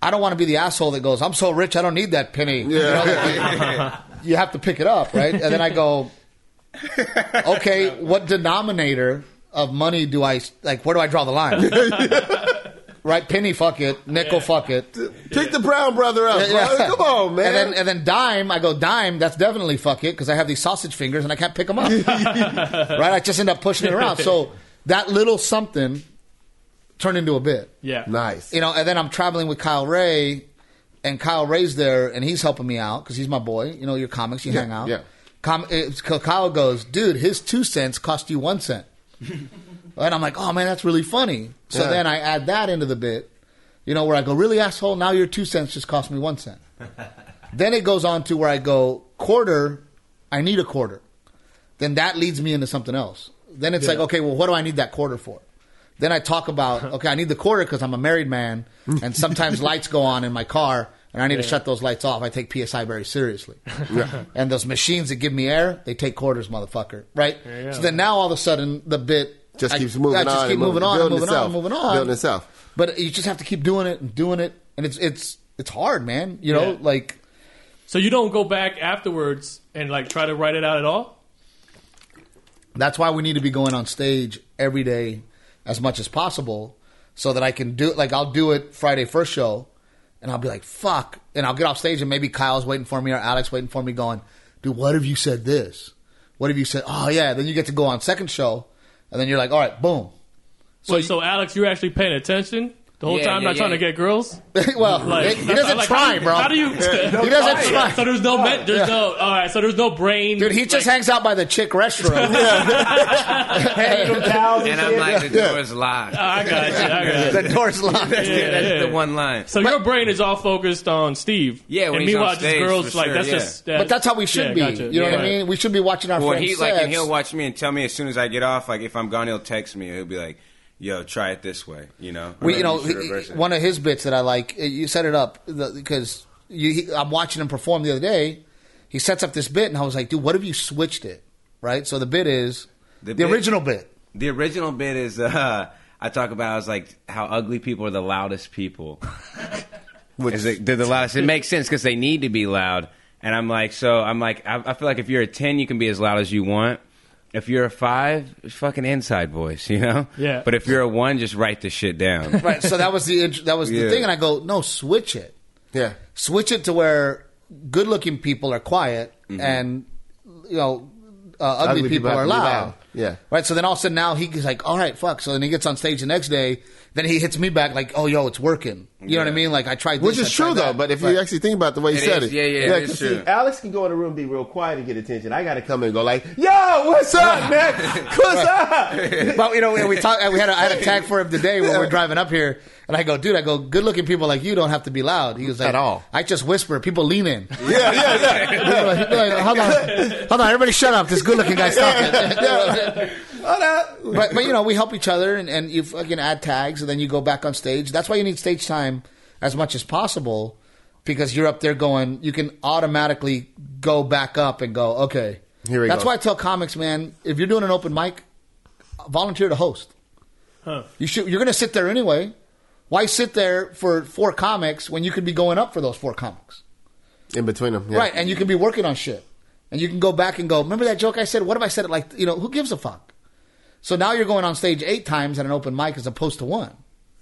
I don't want to be the asshole that goes, I'm so rich, I don't need that penny. Yeah. You know, like, you have to pick it up, right? And then I go, okay, what denominator of money do I, like, where do I draw the line? Right? Penny, fuck it. Nickel, yeah. fuck it. Pick the brown brother up, yeah, yeah. Come on, man. And then, and then dime, I go, dime, that's definitely fuck it, because I have these sausage fingers and I can't pick them up. Right? I just end up pushing it around. So that little something turned into a bit. Yeah. Nice. You know, and then I'm traveling with Kyle Ray, and Kyle Ray's there, and he's helping me out, because he's my boy. You know, your comics, you yeah, hang out. Yeah. Com- it, Kyle goes, dude, his two cents cost you one cent. And I'm like, oh, man, that's really funny. So yeah. then I add that into the bit, you know, where I go, really, asshole? Now your two cents just cost me one cent. Then it goes on to where I go, quarter, I need a quarter. Then that leads me into something else. Then it's yeah. like, okay, well, what do I need that quarter for? Then I talk about, okay, I need the quarter because I'm a married man, and sometimes lights go on in my car, and I need yeah. to shut those lights off. I take P S I very seriously. Yeah. And those machines that give me air, they take quarters, motherfucker. Right? Yeah. So then now all of a sudden, the bit... Just I, keeps moving I just on. keep moving on, and moving itself, on, moving on. Building itself. But you just have to keep doing it and doing it, and it's it's it's hard, man. You know, yeah. like... So you don't go back afterwards and, like, try to write it out at all? That's why we need to be going on stage every day as much as possible so that I can do it. Like, I'll do it Friday first show, and I'll be like, fuck. And I'll get off stage, and maybe Kyle's waiting for me or Alex waiting for me going, dude, what have you said this? What have you said? Oh, yeah. Then you get to go on second show, and then you're like, all right, boom. So, Wait, so Alex, you're actually paying attention the whole yeah, time, yeah, not yeah. trying to get girls? Well, like, he doesn't like, try, how do, bro. How do you? he doesn't try. So there's no, men, there's no. All right, so there's no brain. Dude, he just like, hangs out by the chick restroom. And I'm like, the door's locked. Oh, I got you. I got you. The door's locked. That's, Yeah, the, that's yeah. the one line. So But- your brain is all focused on Steve. Yeah, when and he's on meanwhile, stage, just girls for like sure, that's yeah. just. That, But that's how we should yeah, be. Gotcha. You know yeah. what I mean? We should be watching our Well, friends' he like, sets. and he'll watch me and tell me as soon as I get off. Like, if I'm gone, he'll text me. He'll be like, "Yo, try it this way." You know, We, Or you know, maybe should he- reverse it. one of his bits that I like, you set it up because you, he, I'm watching him perform the other day. He sets up this bit, and I was like, dude, what if you switched it? Right? So the bit is the, The the bit- original bit. The original bit is uh, I talk about I was like how ugly people are the loudest people. Which, Is it, they're the loudest. It makes sense because they need to be loud. And I'm like, so I'm like, I, I feel like if you're a ten, you can be as loud as you want. If you're a five, it's fucking inside voice, you know. Yeah. But if you're a one, just write the shit down. Right. So that was the that was the Yeah. thing, and I go, no, switch it. yeah. Switch it to where good-looking people are quiet, and you know, uh, ugly, Ugly people, people are have to be loud. loud. Yeah. Right. So then all of a sudden now he's like, all right, fuck. So then he gets on stage the next day. Then he hits me back like, oh, yo, it's working. You know what I Yeah. mean? Like I tried this. Which is I tried true, though. that. But if Right. you actually think about the way he It said is. it. Yeah, yeah, it is 'cause see, true. Alex can go in a room, be real quiet, and get attention. I got to come in and go like, yo, what's up, man? What's up? But you know, we talked. We had a, I had a tag for him today when we're driving up here, and I go, dude, I go, good-looking people like you don't have to be loud. He was like, At all. I just whisper. People lean in. Yeah, yeah, yeah. People like, people like, hold on, hold on, everybody, shut up. This good-looking guy's talking. But but you know, we help each other, and, and you fucking add tags, and then you go back on stage. That's why you need stage time as much as possible, because you're up there going. You can automatically go back up and go, okay. Here we That's go. why I tell comics, man, if you're doing an open mic, volunteer to host. Huh. You should. You're going to sit there anyway. Why sit there for four comics when you could be going up for those four comics? In between them. Yeah. Right, and you can be working on shit. And you can go back and go, remember that joke I said? What if I said it like, you know, who gives a fuck? So now you're going on stage eight times at an open mic as opposed to one.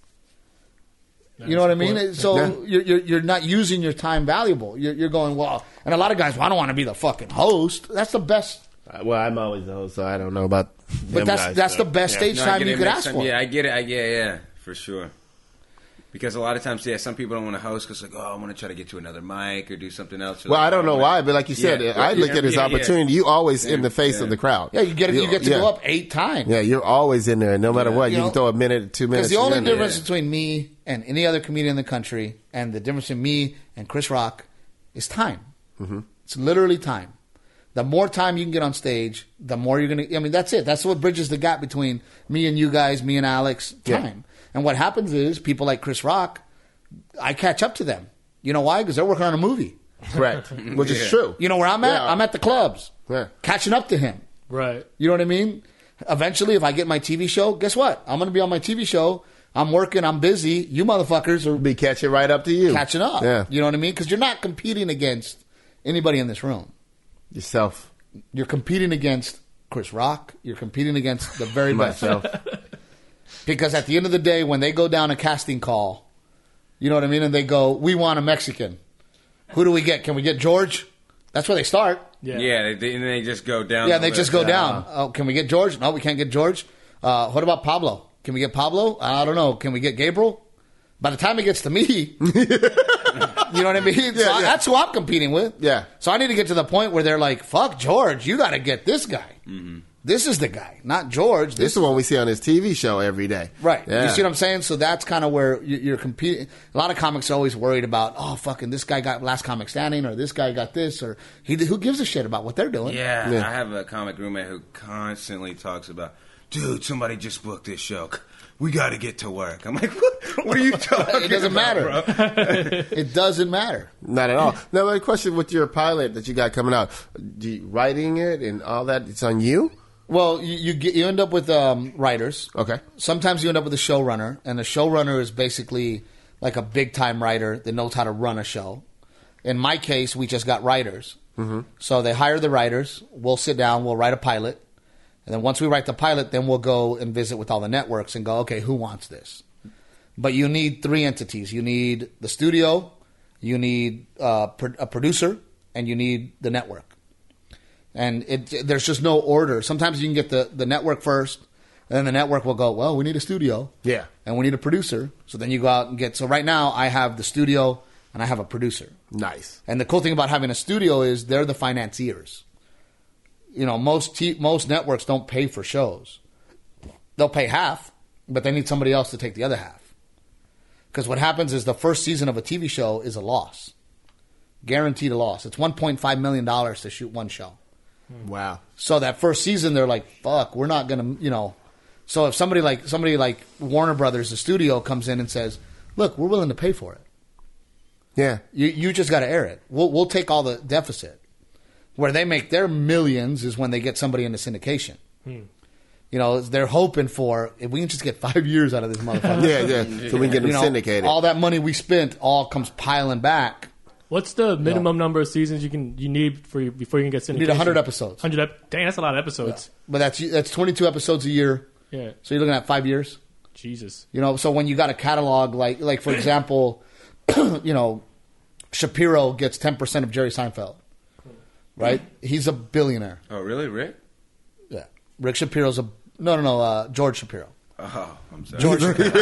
You know what I mean? So Yeah. you're, you're you're not using your time valuable. You're, you're going, well, and a lot of guys, well, I don't want to be the fucking host. That's the best. Uh, Well, I'm always the host, so I don't know about. But them that's guys, that's so, the best yeah. stage No, I time get you it, could makes ask sense. for. Yeah, I get it. I, yeah, yeah, for sure. Because a lot of times, yeah, some people don't want to host because like, oh, I want to try to get to another mic or do something else. Or Well, like, I don't know wanna- why, but like you said, Yeah. I look Yeah, at it as yeah, opportunity. You always in the face Yeah. of the crowd. Yeah, you get you get to yeah. go up eight times. Yeah, you're always in there, no matter what. You, You know, can throw a minute, two minutes. Because the only you're in there. difference between me and any other comedian in the country, and the difference between me and Chris Rock, is time. Mm-hmm. It's literally time. The more time you can get on stage, the more you're going to. I mean, that's it. That's what bridges the gap between me and you guys, me and Alex. Time. Yeah. And what happens is people like Chris Rock, I catch up to them. You know why? Because they're working on a movie. Correct. Which is Yeah. true. You know where I'm at? Yeah. I'm at the clubs, Yeah. catching up to him. Right. You know what I mean? Eventually, if I get my T V show, guess what? I'm going to be on my T V show I'm working, I'm busy. You motherfuckers are Be catching right up to you. catching up. Yeah. You know what I mean? Because you're not competing against anybody in this room. Yourself. You're competing against Chris Rock. You're competing against the very best. Myself. Because at the end of the day, when they go down a casting call, you know what I mean? And they go, we want a Mexican. Who do we get? Can we get George? That's where they start. Yeah. Yeah, they, and they just go down. Yeah, the they list. just go down. Oh, can we get George? No, we can't get George. Uh, what about Pablo? Can we get Pablo? I don't know. Can we get Gabriel? By the time it gets to me, you know what I mean? So Yeah, yeah. that's who I'm competing with. Yeah. So I need to get to the point where they're like, fuck George, you got to get this guy. Mm-hmm. This is the guy, not George. This is the one we see on his T V show every day. Right. Yeah. You see what I'm saying? So that's kind of where you- you're competing. A lot of comics are always worried about, oh, fucking this guy got last comic standing, or this guy got this, or he, who gives a shit about what they're doing? Yeah, Yeah. I have a comic roommate who constantly talks about, dude, somebody just booked this show. We got to get to work. I'm like, what, what are you talking It doesn't about, matter. bro? It doesn't matter. Not at all. Now, my question with your pilot that you got coming out, do you, writing it and all that, it's on you? Well, you you, get, you end up with um, writers. Okay. Sometimes you end up with a showrunner, and the showrunner is basically like a big time writer that knows how to run a show. In my case, we just got writers. Mm-hmm. So they hire the writers. We'll sit down. We'll write a pilot. And then once we write the pilot, then we'll go and visit with all the networks and go, okay, who wants this? But you need three entities. You need the studio, you need uh, pro- a producer, and you need the network. And it, there's just no order. Sometimes you can get the, the network first, and then the network will go, well, we need a studio. Yeah. And we need a producer. So then you go out and get. So right now I have the studio and I have a producer. Nice. And the cool thing about having a studio is they're the financiers. You know, most t- most networks don't pay for shows. They'll pay half, but they need somebody else to take the other half. Because what happens is the first season of a T V show is a loss. Guaranteed a loss. It's one point five million dollars to shoot one show. Wow. So that first season, they're like, fuck, we're not going to, you know. So if somebody like somebody like Warner Brothers, the studio, comes in and says, look, we're willing to pay for it. Yeah. You you just got to air it. We'll we'll take all the deficit. Where they make their millions is when they get somebody into syndication. Hmm. You know, they're hoping for, if we can just get five years out of this motherfucker. Yeah, yeah. So we can get them You know, syndicated. all that money we spent all comes piling back. What's the minimum number of seasons you can you need for you, before you can get syndication? You need one hundred episodes. one hundred ep- Dang, that's a lot of episodes. But that's that's twenty-two episodes a year. Yeah. So you're looking at five years. Jesus. You know, so when you got a catalog, like, like for example, you know, Shapiro gets ten percent of Jerry Seinfeld, right? He's a billionaire. Oh, really, Rick? Yeah. Rick Shapiro's a, no, no, no, uh, George Shapiro. Oh, I'm sorry. George Shapiro.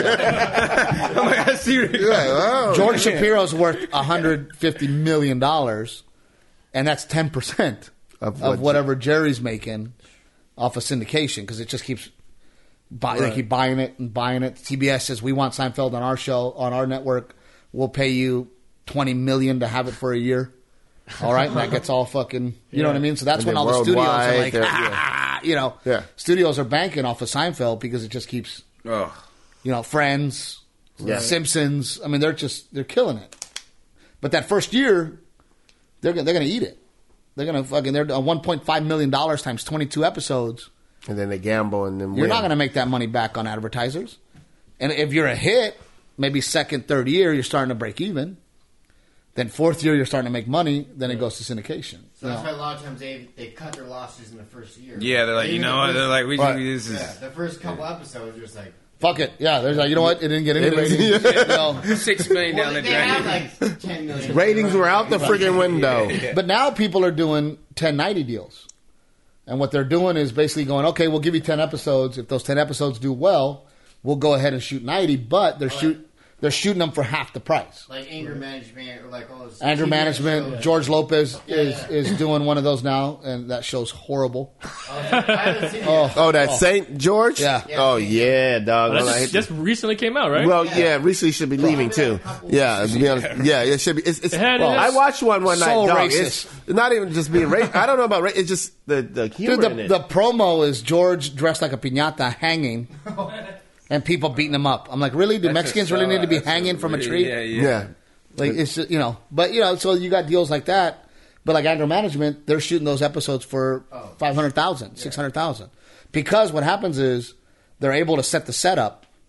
Oh my God, seriously. oh, George Shapiro's worth one hundred fifty million dollars, and that's ten percent Of of, what- whatever Jerry's making off of syndication, because it just keeps buy, they Right. keep buying it and buying it. T B S says, we want Seinfeld on our show, on our network. We'll pay you twenty million dollars to have it for a year. All right? And that gets all fucking, you Yeah. know what I mean? So that's And when then all the studios are worldwide, like, they're- ah, you know, Yeah. studios are banking off of Seinfeld because it just keeps, Oh, you know, Friends, Yeah. Simpsons. I mean, they're just they're killing it. But that first year, they're gonna- they're going to eat it. They're going to fucking they're uh, one point five million dollars times twenty-two episodes. And then they gamble and then You're win. not going to make that money back on advertisers. And if you're a hit, maybe second, third year, you're starting to break even. Then fourth year, you're starting to make money. Then it goes to syndication. So You that's know? why a lot of times they they cut their losses in the first year. yeah. They're like, you Even know the what? first- They're like, we, Right. we this is yeah, the first couple episodes are just like. Fuck it. Yeah, there's like, you know what? It didn't get any It ratings. didn't- You know? six million Well, down the they drain. have like ten million. Ratings were out the friggin' window. But now people are doing ten ninety deals. And what they're doing is basically going, okay, we'll give you ten episodes. If those ten episodes do well, we'll go ahead and shoot ninety, but they're shoot they're shooting them for half the price. Like anger management or like all those. Anger T V management, shows. George Lopez is, yeah. is doing one of those now, and that show's horrible. I haven't seen it. Oh, yet. Oh, that Saint George? Yeah. Oh, yeah, dog. Well, Well, I that hate just, just recently came out, right? Well, yeah, recently should be leaving too. Yeah, to be honest, yeah, it should be. It's, it's, It had- well, it I is watched one one so night. Dog. racist. It's not even just being racist. I don't know about race. It's just the the humor Dude, in the, it. the promo is George dressed like a piñata hanging, and people beating him up. I'm like, really? Do Mexicans really need to be hanging from a tree? Yeah, yeah. yeah, Like it's just, you know, but you know, so you got deals like that. But like anger management, they're shooting those episodes for Oh. five hundred thousand, six hundred thousand, because what happens is they're able to set the setup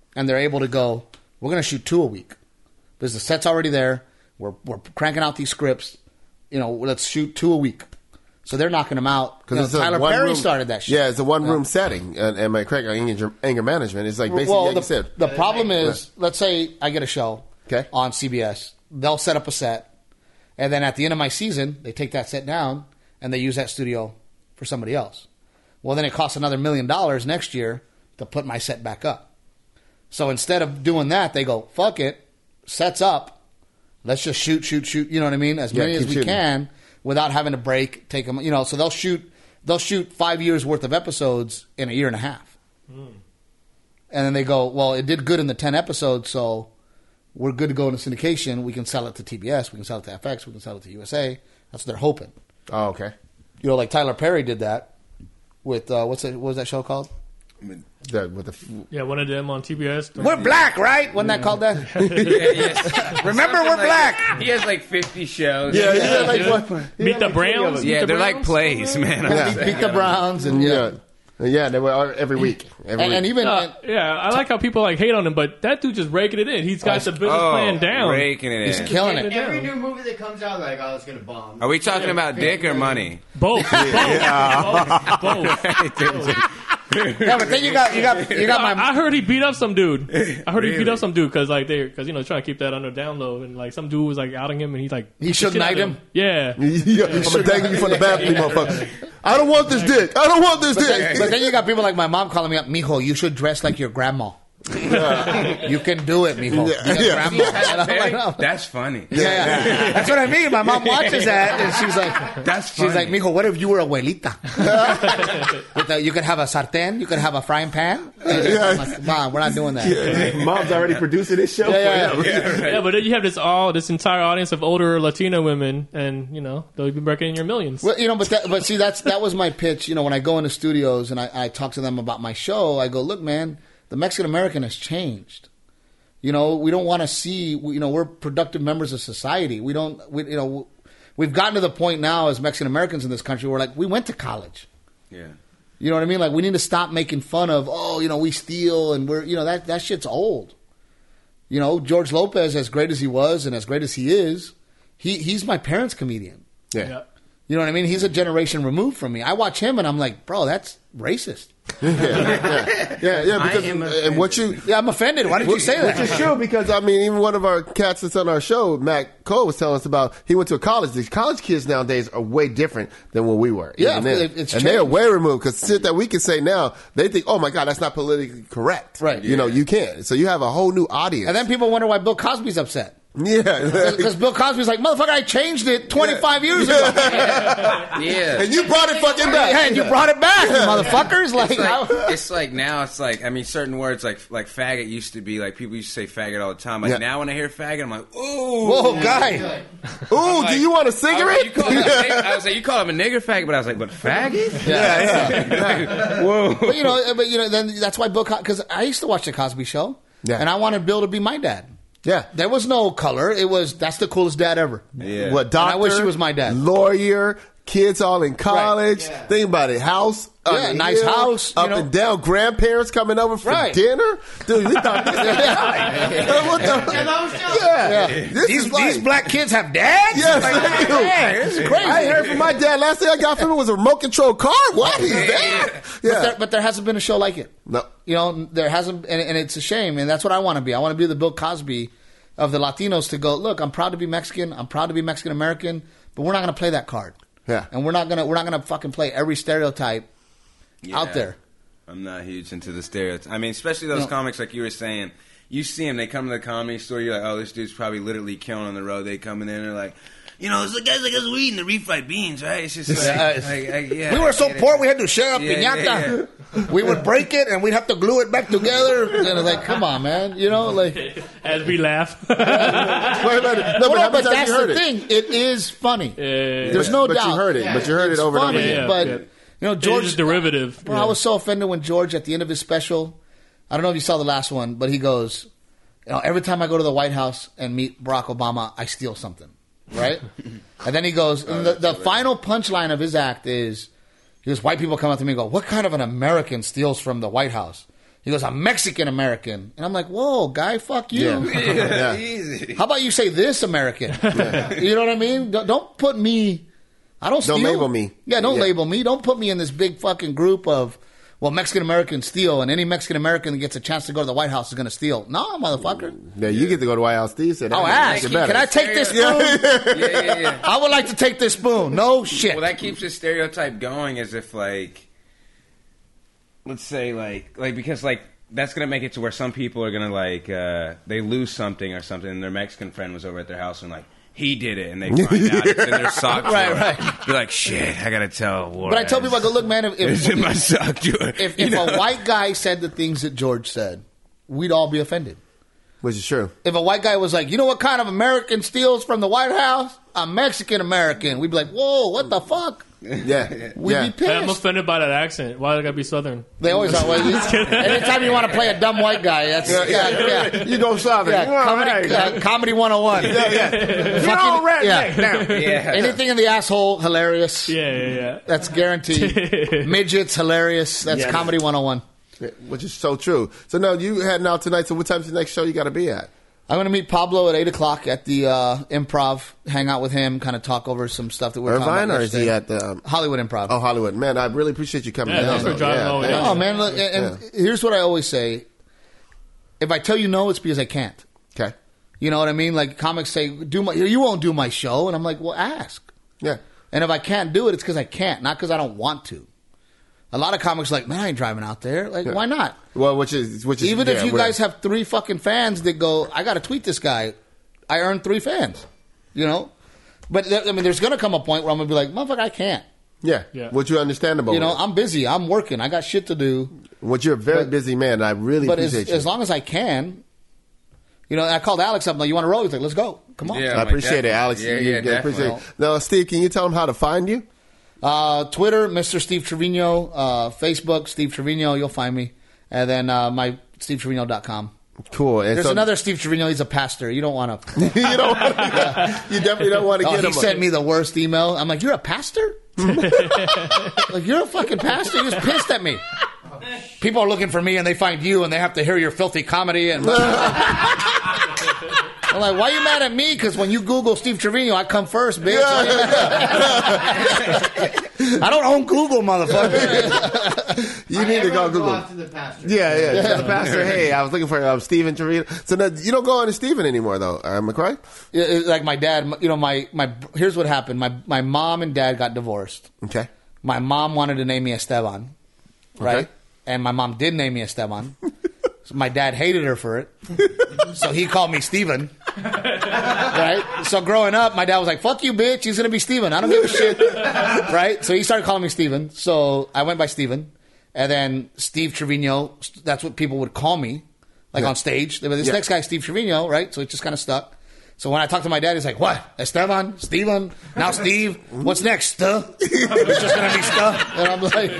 and they're able to go, we're going to shoot two a week. Because the set's already there. We're, we're cranking out these scripts. You know, let's shoot two a week. So they're knocking them out. Because You know, it's a Tyler one Perry room, started that shit. Yeah, it's a one room setting. And, and my correct anger, anger management is like basically well, like the, you said. the problem is, let's say I get a show Okay. on C B S. They'll set up a set, and then at the end of my season, they take that set down and they use that studio for somebody else. Well, then it costs another million dollars next year to put my set back up. So instead of doing that, they go, fuck it, set's up. Let's just shoot, shoot, shoot. You know what I mean? As Yeah, many as keep we shooting. can without having to break, take them. You know, so they'll shoot. They'll shoot five years worth of episodes in a year and a half. And then they go, well, it did good in the ten episodes, so we're good to go into syndication. We can sell it to T B S. We can sell it to F X. We can sell it to U S A. That's what they're hoping. Oh, okay. You know, like Tyler Perry did that with, uh, what's it, what was that show called? The, with the, Yeah, one of them on T B S. We're black, right? Wasn't that called that? Remember, we're Something like black. that. He has like fifty shows. yeah, yeah, like yeah. what? Meet the Browns. Yeah, Meet the they're like Browns? plays, man. I'm Yeah. saying. Beat the Browns. And, yeah. Yeah. Yeah, they were every week. Every And, week. and even, Uh, yeah, I like how people like hate on him, but that dude just raking it in. He's got the business Oh, plan down. raking it he's in. killing it. Every new movie that comes out, like, oh, it's gonna bomb. Are we talking about dick or money? Both. Both. Both. Both. Yeah, but then you got, you got, you got I, my, I heard he beat up some dude. I heard he beat Really? up some dude because like they because you know trying to keep that under down low and like some dude was like outing him and he's like He beat the should shit out knight of him? Yeah. Yeah, I'm gonna dangle you from the balcony, motherfucker. I don't want this dick. I don't want this but dick. then, but then you got people like my mom calling me up, mijo, you should dress like your grandma. You can do it, mijo. Yeah. Your Yeah. grandma. And I'm like, no. That's funny. Yeah, yeah. That's what I mean. My mom watches that, and she's like, That's she's like, funny. mijo, what if you were abuelita? With a, you could have a sartén, you could have a frying pan. I'm like, Mom, we're not doing that. Mom's already producing this show Yeah, for yeah, him. Yeah, but then you have this all this entire audience of older Latino women, and you know they'll be breaking in your millions. Well, you know, but that, but see, that's that was my pitch. You know, when I go into studios and I, I talk to them about my show, I go, look, man, the Mexican American has changed. You know, we don't want to see. You know, we're productive members of society. We don't. We, you know, we've gotten to the point now as Mexican Americans in this country where like we went to college. Yeah. You know what I mean? Like we need to stop making fun of, oh, you know, we steal and we're, you know, that that shit's old. You know, George Lopez, as great as he was and as great as he is, he he's my parents' comedian. Yeah. Yeah. You know what I mean? He's a generation removed from me. I watch him and I'm like, bro, that's racist. Yeah, yeah, yeah, yeah. Because I am and what you Yeah, I'm offended. Why did you say Which that? is true because I mean, even one of our cats that's on our show, Matt Cole, was telling us about he went to a college. These college kids nowadays are way different than when we were. Yeah, even then. it- it's and they are changed. way removed because shit that we can say now, they think, oh my god, that's not politically correct. Right. You know, you can't. So you have a whole new audience. And then people wonder why Bill Cosby's upset. yeah, Because Bill Cosby's like, motherfucker, I changed it twenty-five years ago. Yeah. and you brought it fucking back. Yeah, and you brought it back, you motherfuckers. Like, It's like, how- it's like now it's like I mean certain words like like faggot used to be like people used to say faggot all the time. Like Yeah. now when I hear faggot, I'm like, ooh. whoa, guy. Ooh, do you want a I was like, cigarette? you call him a nigger- I was like, you call him a nigger faggot, but I was like, but faggot? yeah, yeah. Whoa. But you know, but you know, then that's why Bill, because I used to watch the Cosby Show, Yeah. and I wanted Bill to be my dad. Yeah. There was no color. It was that's the coolest dad ever. Yeah. What doctor? I wish he was my dad. Lawyer, kids all in college. Yeah. Think about it. House, on Yeah, the nice hill, house, you up know. and down. Grandparents coming over for Right. dinner. Dude, we thought this was like, what the? Yeah, This These is like, these black kids have dads. Yes, Like, they do. man, this is crazy. I heard from my dad. Last thing I got from him was a remote control car. What? He's there? But, Yeah. there, but there hasn't been a show like it. No. You know, there hasn't, and, and it's a shame. And that's what I want to be. I want to be the Bill Cosby of the Latinos to go, look, I'm proud to be Mexican. I'm proud to be Mexican American, but we're not going to play that card. Yeah. And we're not gonna we're not gonna fucking play every stereotype out Yeah. there. I'm not huge into the stereotypes. I mean, especially those No. comics like you were saying. You see them, they come to the comedy store, you're like, oh, this dude's probably literally killing on the road. They come in there and they're like, you know, it's the guys like us who eating the refried beans, right? It's just like, Yeah. like, like, yeah, We were so I get it. poor we had to share a Yeah, piñata. yeah, We would break it and we'd have to glue it back together. And it's like, come on, man. You know, like As we laugh. Wait a minute. No, Well, but how no, many but times that's you heard the it? thing. It is funny. Yeah. There's no but doubt. you heard it. But you heard It's it over and over funny, again. Yeah, but yeah. you know, George George is derivative. Bro, Yeah. I was so offended when George, at the end of his special, I don't know if you saw the last one, but he goes, you know, every time I go to the White House and meet Barack Obama, I steal something, right? And then he goes, and the, the final punchline of his act is, he goes, white people come up to me and go, what kind of an American steals from the White House? He goes, I'm Mexican American. And I'm like, whoa, guy, fuck you. Yeah. Yeah. Easy. How about you say this American? You know what I mean? Don't, don't put me, I don't steal. Don't label me. Yeah, don't Yeah. label me. Don't put me in this big fucking group of, well, Mexican Americans steal, and any Mexican American that gets a chance to go to the White House is going to steal. No, motherfucker. Yeah, you get to go to White House. Steve said, I'll that makes ask. it better. Can I take this spoon? Yeah, yeah, yeah. I would like to take this spoon. No shit. Well, that keeps the stereotype going as if, like, let's say, like, like because, like, that's going to make it to where some people are going to, like, uh, they lose something or something, and their Mexican friend was over at their house and, like, he did it, and they find out it's in their sock drawer. Right, right. Be like, shit, I got to tell Juarez. But I tell people, I go, look, man, if It's if, in my sock drawer. if, You if know? a white guy said the things that George said, we'd all be offended. Which is true. If a white guy was like, you know what kind of American steals from the White House? A Mexican American. We'd be like, whoa, what the fuck? Yeah. We'd yeah. be Hey, I'm pissed. offended by that accent. Why do I gotta be Southern? They always are. Well, you- anytime you want to play a dumb white guy, that's yeah, yeah. You go southern. Yeah, You know, comedy, hey, uh, comedy one oh one. yeah, yeah. Get on redneck now. Yeah. Anything in the asshole, hilarious. Yeah, yeah, yeah. That's guaranteed. Midgets, hilarious. That's Yeah. comedy one oh one. Which is so true. So now you heading out tonight. So what time's the next show you got to be at? I'm going to meet Pablo at eight o'clock at the uh, Improv, hang out with him, kind of talk over some stuff that we we're talking Irvine, about or is he yesterday. at the um, Hollywood Improv. Oh, Hollywood? Man, I really appreciate you coming Yeah, down. thanks for though. driving Yeah, all the way thanks. down. Oh, man, look, and Yeah. here's what I always say. If I tell you no, it's because I can't. Okay. You know what I mean? Like comics say, "Do my, you won't do my show," and I'm like, "Well, ask." Yeah. And if I can't do it, it's because I can't, not because I don't want to. A lot of comics are like, man, I ain't driving out there. Like, Yeah. why not? Well, which is which is Even yeah, if you we're- guys have three fucking fans that go, I got to tweet this guy. I earned three fans, you know. But th- I mean, there's gonna come a point where I'm gonna be like, motherfucker, I can't. yeah, Yeah. which you understandable. You know, with. I'm busy. I'm working. I got shit to do. which you're a very but- busy man. And I really But as, appreciate you. as long as I can, you know, I called Alex up. I'm like, you want to roll? He's like, let's go. Come on. Yeah. I like appreciate that. it, Alex. Yeah, You- yeah, you appreciate definitely. it. Now, Steve, can you tell them how to find you? Uh, Twitter, Mister Steve Trevino. Uh, Facebook, Steve Trevino. You'll find me. And then uh, my steve trevino dot com. Cool. And There's so, another Steve Trevino. He's a pastor. You don't want to. you don't. Wanna, you definitely don't want to Oh, get he him. sent me the worst email. I'm like, you're a pastor? Like, you're a fucking pastor? He was pissed at me. People are looking for me and they find you and they have to hear your filthy comedy. And I'm like, why are you mad at me? Because when you Google Steve Trevino, I come first, bitch. I don't own Google, motherfucker. You need to go Everyone Google. off to the pastor. Yeah, yeah. Tell the pastor, hey, I was looking for um, Steven Trevino. So now, you don't go on to Steven anymore, though. Am I correct? Yeah, it's like my dad, you know, my, my, here's what happened. My, my mom and dad got divorced. Okay. My mom wanted to name me Esteban, right? Okay. And my mom did name me Esteban. So my dad hated her for it. So he called me Steven. Right? So growing up, my dad was like, fuck you, bitch. He's going to be Steven. I don't give a shit. Right? So he started calling me Steven. So I went by Steven. And then Steve Trevino, that's what people would call me, like Yeah. on stage. They were, this Yeah. next guy, Steve Trevino, right? So it just kind of stuck. So when I talked to my dad, he's like, what? Esteban? Steven? Now Steve? What's next? Stuh? It's just going to be stuff. And I'm like...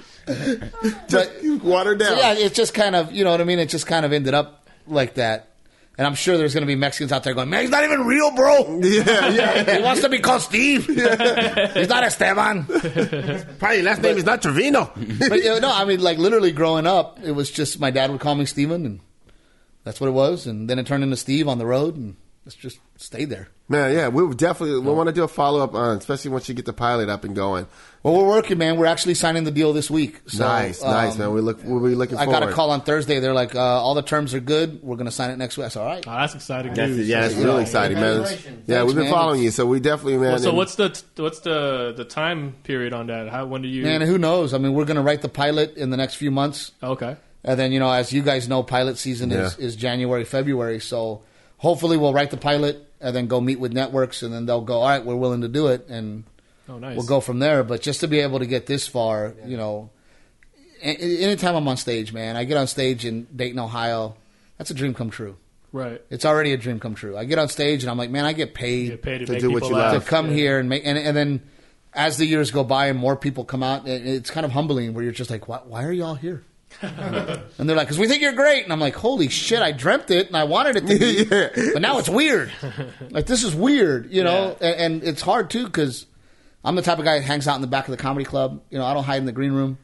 Just watered down. So yeah, it's just kind of, you know what I mean? It just kind of ended up like that. And I'm sure there's going to be Mexicans out there going, man, he's not even real, bro. Yeah, yeah. He wants to be called Steve. He's not Esteban. Probably last name is not Trevino. But you know, no, I mean, like literally growing up, it was just my dad would call me Steven, and that's what it was. And then it turned into Steve on the road, and it's just stayed there. Man, yeah, we would definitely we want to do a follow up on, especially once you get the pilot up and going. Well, we're working, man. We're actually signing the deal this week. So, nice, nice, um, man. We look, we'll be looking I forward. got a call on Thursday. They're like, uh, all the terms are good. We're going to sign it next week. I said, all right. Oh, that's exciting That's, news. yeah, that's really exciting, man. Congratulations. Yeah, Thanks, we've been man. following you, so we definitely, man. Well, so and- what's the what's the the time period on that? How when do you? Man, who knows? I mean, we're going to write the pilot in the next few months. Okay. And then, you know, as you guys know, pilot season is, Yeah. is January, February. So hopefully we'll write the pilot and then go meet with networks, and then they'll go, all right, we're willing to do it. And Oh, nice. we'll go from there. But just to be able to get this far, you know, a- anytime I'm on stage, man, I get on stage in Dayton, Ohio, that's a dream come true. Right. It's already a dream come true. I get on stage and I'm like, man, I get paid, Get paid to, To make do what people you laugh. love. to come Yeah. here and make, and, and then as the years go by and more people come out, it- it's kind of humbling where you're just like, why, why are y'all here? And they're like, because we think you're great. And I'm like, holy shit, I dreamt it and I wanted it to be. Yeah. But now it's weird. Like, this is weird, you know? And, and it's hard, too, because I'm the type of guy that hangs out in the back of the comedy club. You know, I don't hide in the green room.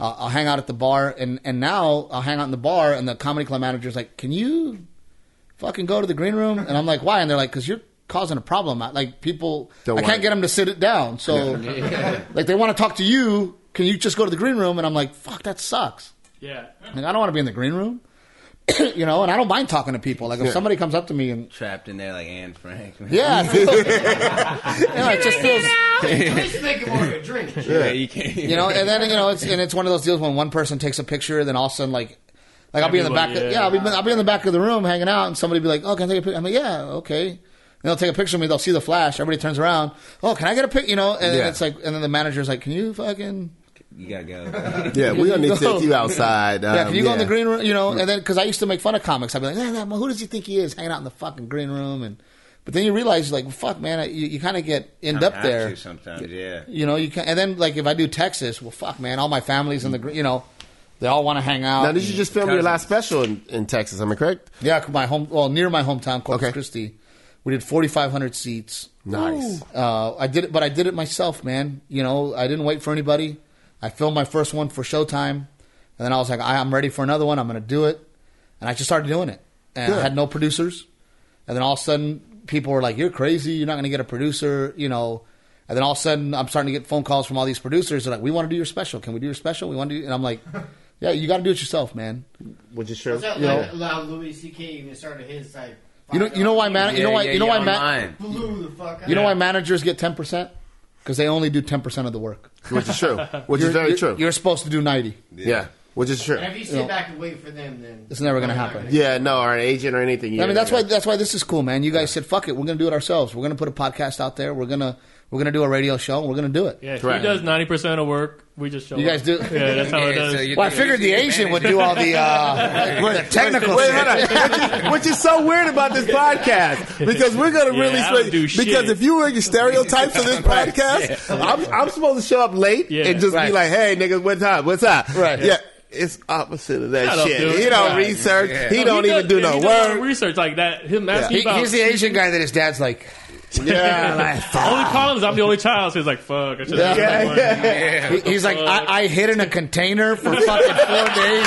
Uh, I'll hang out at the bar, and, and now I'll hang out in the bar, and the comedy club manager's like, can you fucking go to the green room? And I'm like, why? And they're like, because you're causing a problem. I, like, people, Don't I worry. can't get them to sit it down. So, like, they want to talk to you. Can you just go to the green room? And I'm like, fuck, that sucks. Yeah. Like, I don't want to be in the green room. You know, and I don't mind talking to people. Like, if Yeah. somebody comes up to me and, Trapped in there like Anne Frank. yeah, I feel, you know, it just feels, At least make him order a drink. Yeah, you can't. you know, and then, you know, it's, and it's one of those deals when one person takes a picture, then all of a sudden, like, like I'll be in the back, of, Everybody, yeah, yeah. I'll be, I'll be in the back of the room hanging out, and somebody be like, oh, can I take a picture? I'm like, yeah, okay. And they'll take a picture of me, they'll see the flash, everybody turns around, oh, can I get a pic, you know, and Yeah. it's like, and then the manager's like, can you fucking, You gotta go. Yeah, we're gonna need to Go. take you outside. yeah, Um, can you go in the green room, you know, and then, because I used to make fun of comics, I'd be like, nah, nah, well, who does he think he is, hanging out in the fucking green room, and, but then you realize, like, well, fuck, man, you, you kind of get end up Have there. to sometimes, yeah. You know, you can, and then like if I do Texas, well, fuck, man, all my family's in the, gr- you know, they all want to hang out. Now, did you just film your last special in, in Texas? Am I correct? Yeah, my home, well, near my hometown, Corpus Okay. Christi. We did forty-five hundred seats. Nice. Uh, I did it, but I did it myself, man. You know, I didn't wait for anybody. I filmed my first one for Showtime, and then I was like, I, I'm ready for another one. I'm going to do it, and I just started doing it. And Good. I had no producers, and then all of a sudden, people were like, "You're crazy. You're not going to get a producer." You know. And then all of a sudden, I'm starting to get phone calls from all these producers. They're like, "We want to do your special. Can we do your special? We want to do," and I'm like, "Yeah, you got to do it yourself, man." Which is true. Was that You know- like allow Louis C K even started his like? You know, you know why, man? You know why? Yeah, You know yeah, why? yeah, Man, online. blew the fuck out. you know Yeah. why managers get ten percent? Because they only do ten percent of the work. Which is true. Which You're, is very you're- true. You're supposed to do ninety. yeah. Which is true. And if you sit You know, back and wait for them, then it's never gonna they're not happen. gonna- Yeah, no, or an agent or anything. I mean, that's why that's why this is cool, man. You guys said, "Fuck it, we're gonna do it ourselves. We're gonna put a podcast out there. We're gonna we're gonna do a radio show. And we're gonna do it." Yeah, Correct. he does ninety percent of work. We just show You up. guys do. Yeah, that's how it Yeah, does. so you- Well, I figured the Asian would do all the, uh, the technical Wait, shit. hold on. Which is, which is so weird about this podcast because we're gonna Yeah, really I don't switch- do shit. because if you were your stereotypes of this podcast, I'm, I'm supposed to show up late Yeah. and just be Right. like, "Hey, niggas, what time? What's up?" Right. Yeah. It's opposite of that Shut up, shit. dude. He don't Right. research. Yeah. He No, don't even does- do yeah, no he does a lot of work. research like that. Him asking He, about he's the Asian guy that his dad's like, Yeah, like, only columns. I'm the only child, so he's like, "Fuck." I should have Yeah, done yeah. one. he- he's like, I, I hid in a container for fucking four days,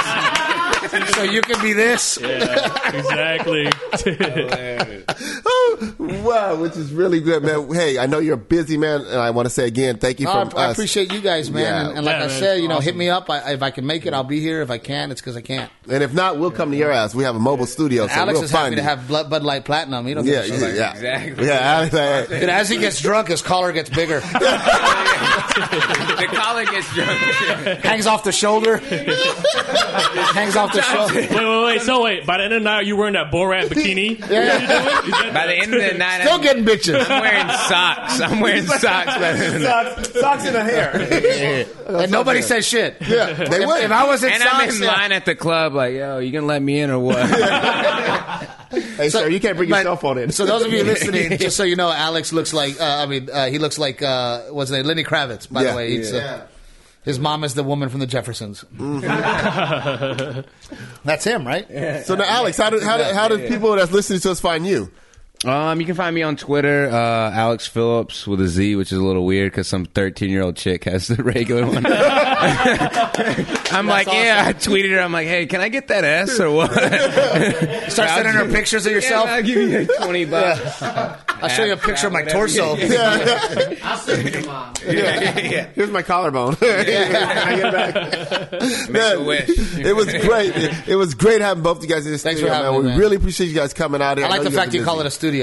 so you can be this. Yeah, exactly. wow, which is really good, man. Hey, I know you're a busy man, and I want to say again, thank you No, from I, I us. appreciate you guys, man. Yeah. And, and like Yeah, I man, said, it's you know, hit awesome. me up. I, if I can make it, I'll be here. If I can't, it's because I can't. And if not, we'll come to your ass. We have a mobile studio, so Alex we'll is find happy to you. have Blood, Bud Light Platinum. You don't Yeah, give a yeah, shit. yeah. Exactly. Yeah, Alex. uh, Dude, as he gets drunk, his collar gets bigger. The collar gets drunk. Hangs off the shoulder. Hangs off the shoulder. Wait, wait, wait. So wait, by the end of the night, you wearing that Borat bikini? Yeah. By the end of the night, Still I'm, getting bitches. I'm wearing socks. I'm wearing socks. By the end of the night. socks, socks in the hair. And nobody says shit. Yeah, they If, would. if I was in And I'm socks, in yeah. line at the club, like, yo, you gonna let me in or what? Hey, sir, you can't bring your But- cell phone in. So those of you listening, just so you know, Alex looks like, uh, I mean, uh, he looks like, uh, what's his name? Lenny Kravitz, by Yeah. the way. He's, uh, Yeah. his mom is the woman from the Jeffersons. That's him, right? So now, Alex, how do how do, how do people that's listening to us find you? Um, you can find me on Twitter, uh, Alex Phillips with a Z, which is a little weird because some thirteen-year-old chick has the regular one. I'm like, yeah, I tweeted her. I'm like, hey, can I get that S or what? Start sending her pictures of yourself. Yeah, I'll give you like twenty bucks. I'll show you a picture of my torso. I'll send it to your mom. yeah. Here's my collarbone. Can I get it back? Make a Man, wish. It was great. It, it was great having both you guys in the Thanks studio, for having man. me, We man. really appreciate you guys coming out here. I like know the guys fact are you call it a busy. studio.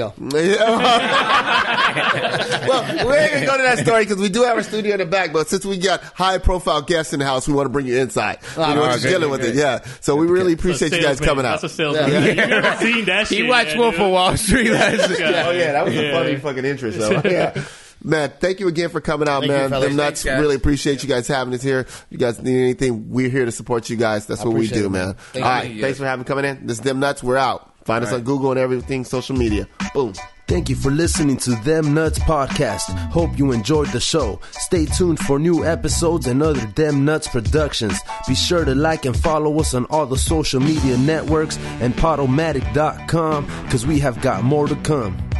Well, we ain't gonna go to that story because we do have a studio in the back, but since we got high profile guests in the house, we want to bring you inside. We Oh, want okay, you dealing with okay. it, yeah. So we really appreciate you guys Salesman. coming out. That's a salesman. Yeah. You never seen that shit. He watched yeah, Wolf dude. of Wall Street last week. Yeah. Oh yeah, that was a Yeah. funny fucking intro. So yeah. Man, thank you again for coming out, Thank you, man. fellas. Them nuts, Thanks, guys. really appreciate you guys having us here. You guys need anything, we're here to support you guys. That's I what we appreciate do, it, man. man. Thank All you. right, Yeah. thanks for having coming in. This is Them Nuts. We're out. Find us All on right. Google and everything, social media. Boom. Thank you for listening to Them Nuts Podcast. Hope you enjoyed the show. Stay tuned for new episodes and other Them Nuts productions. Be sure to like and follow us on all the social media networks and Podomatic dot com because we have got more to come.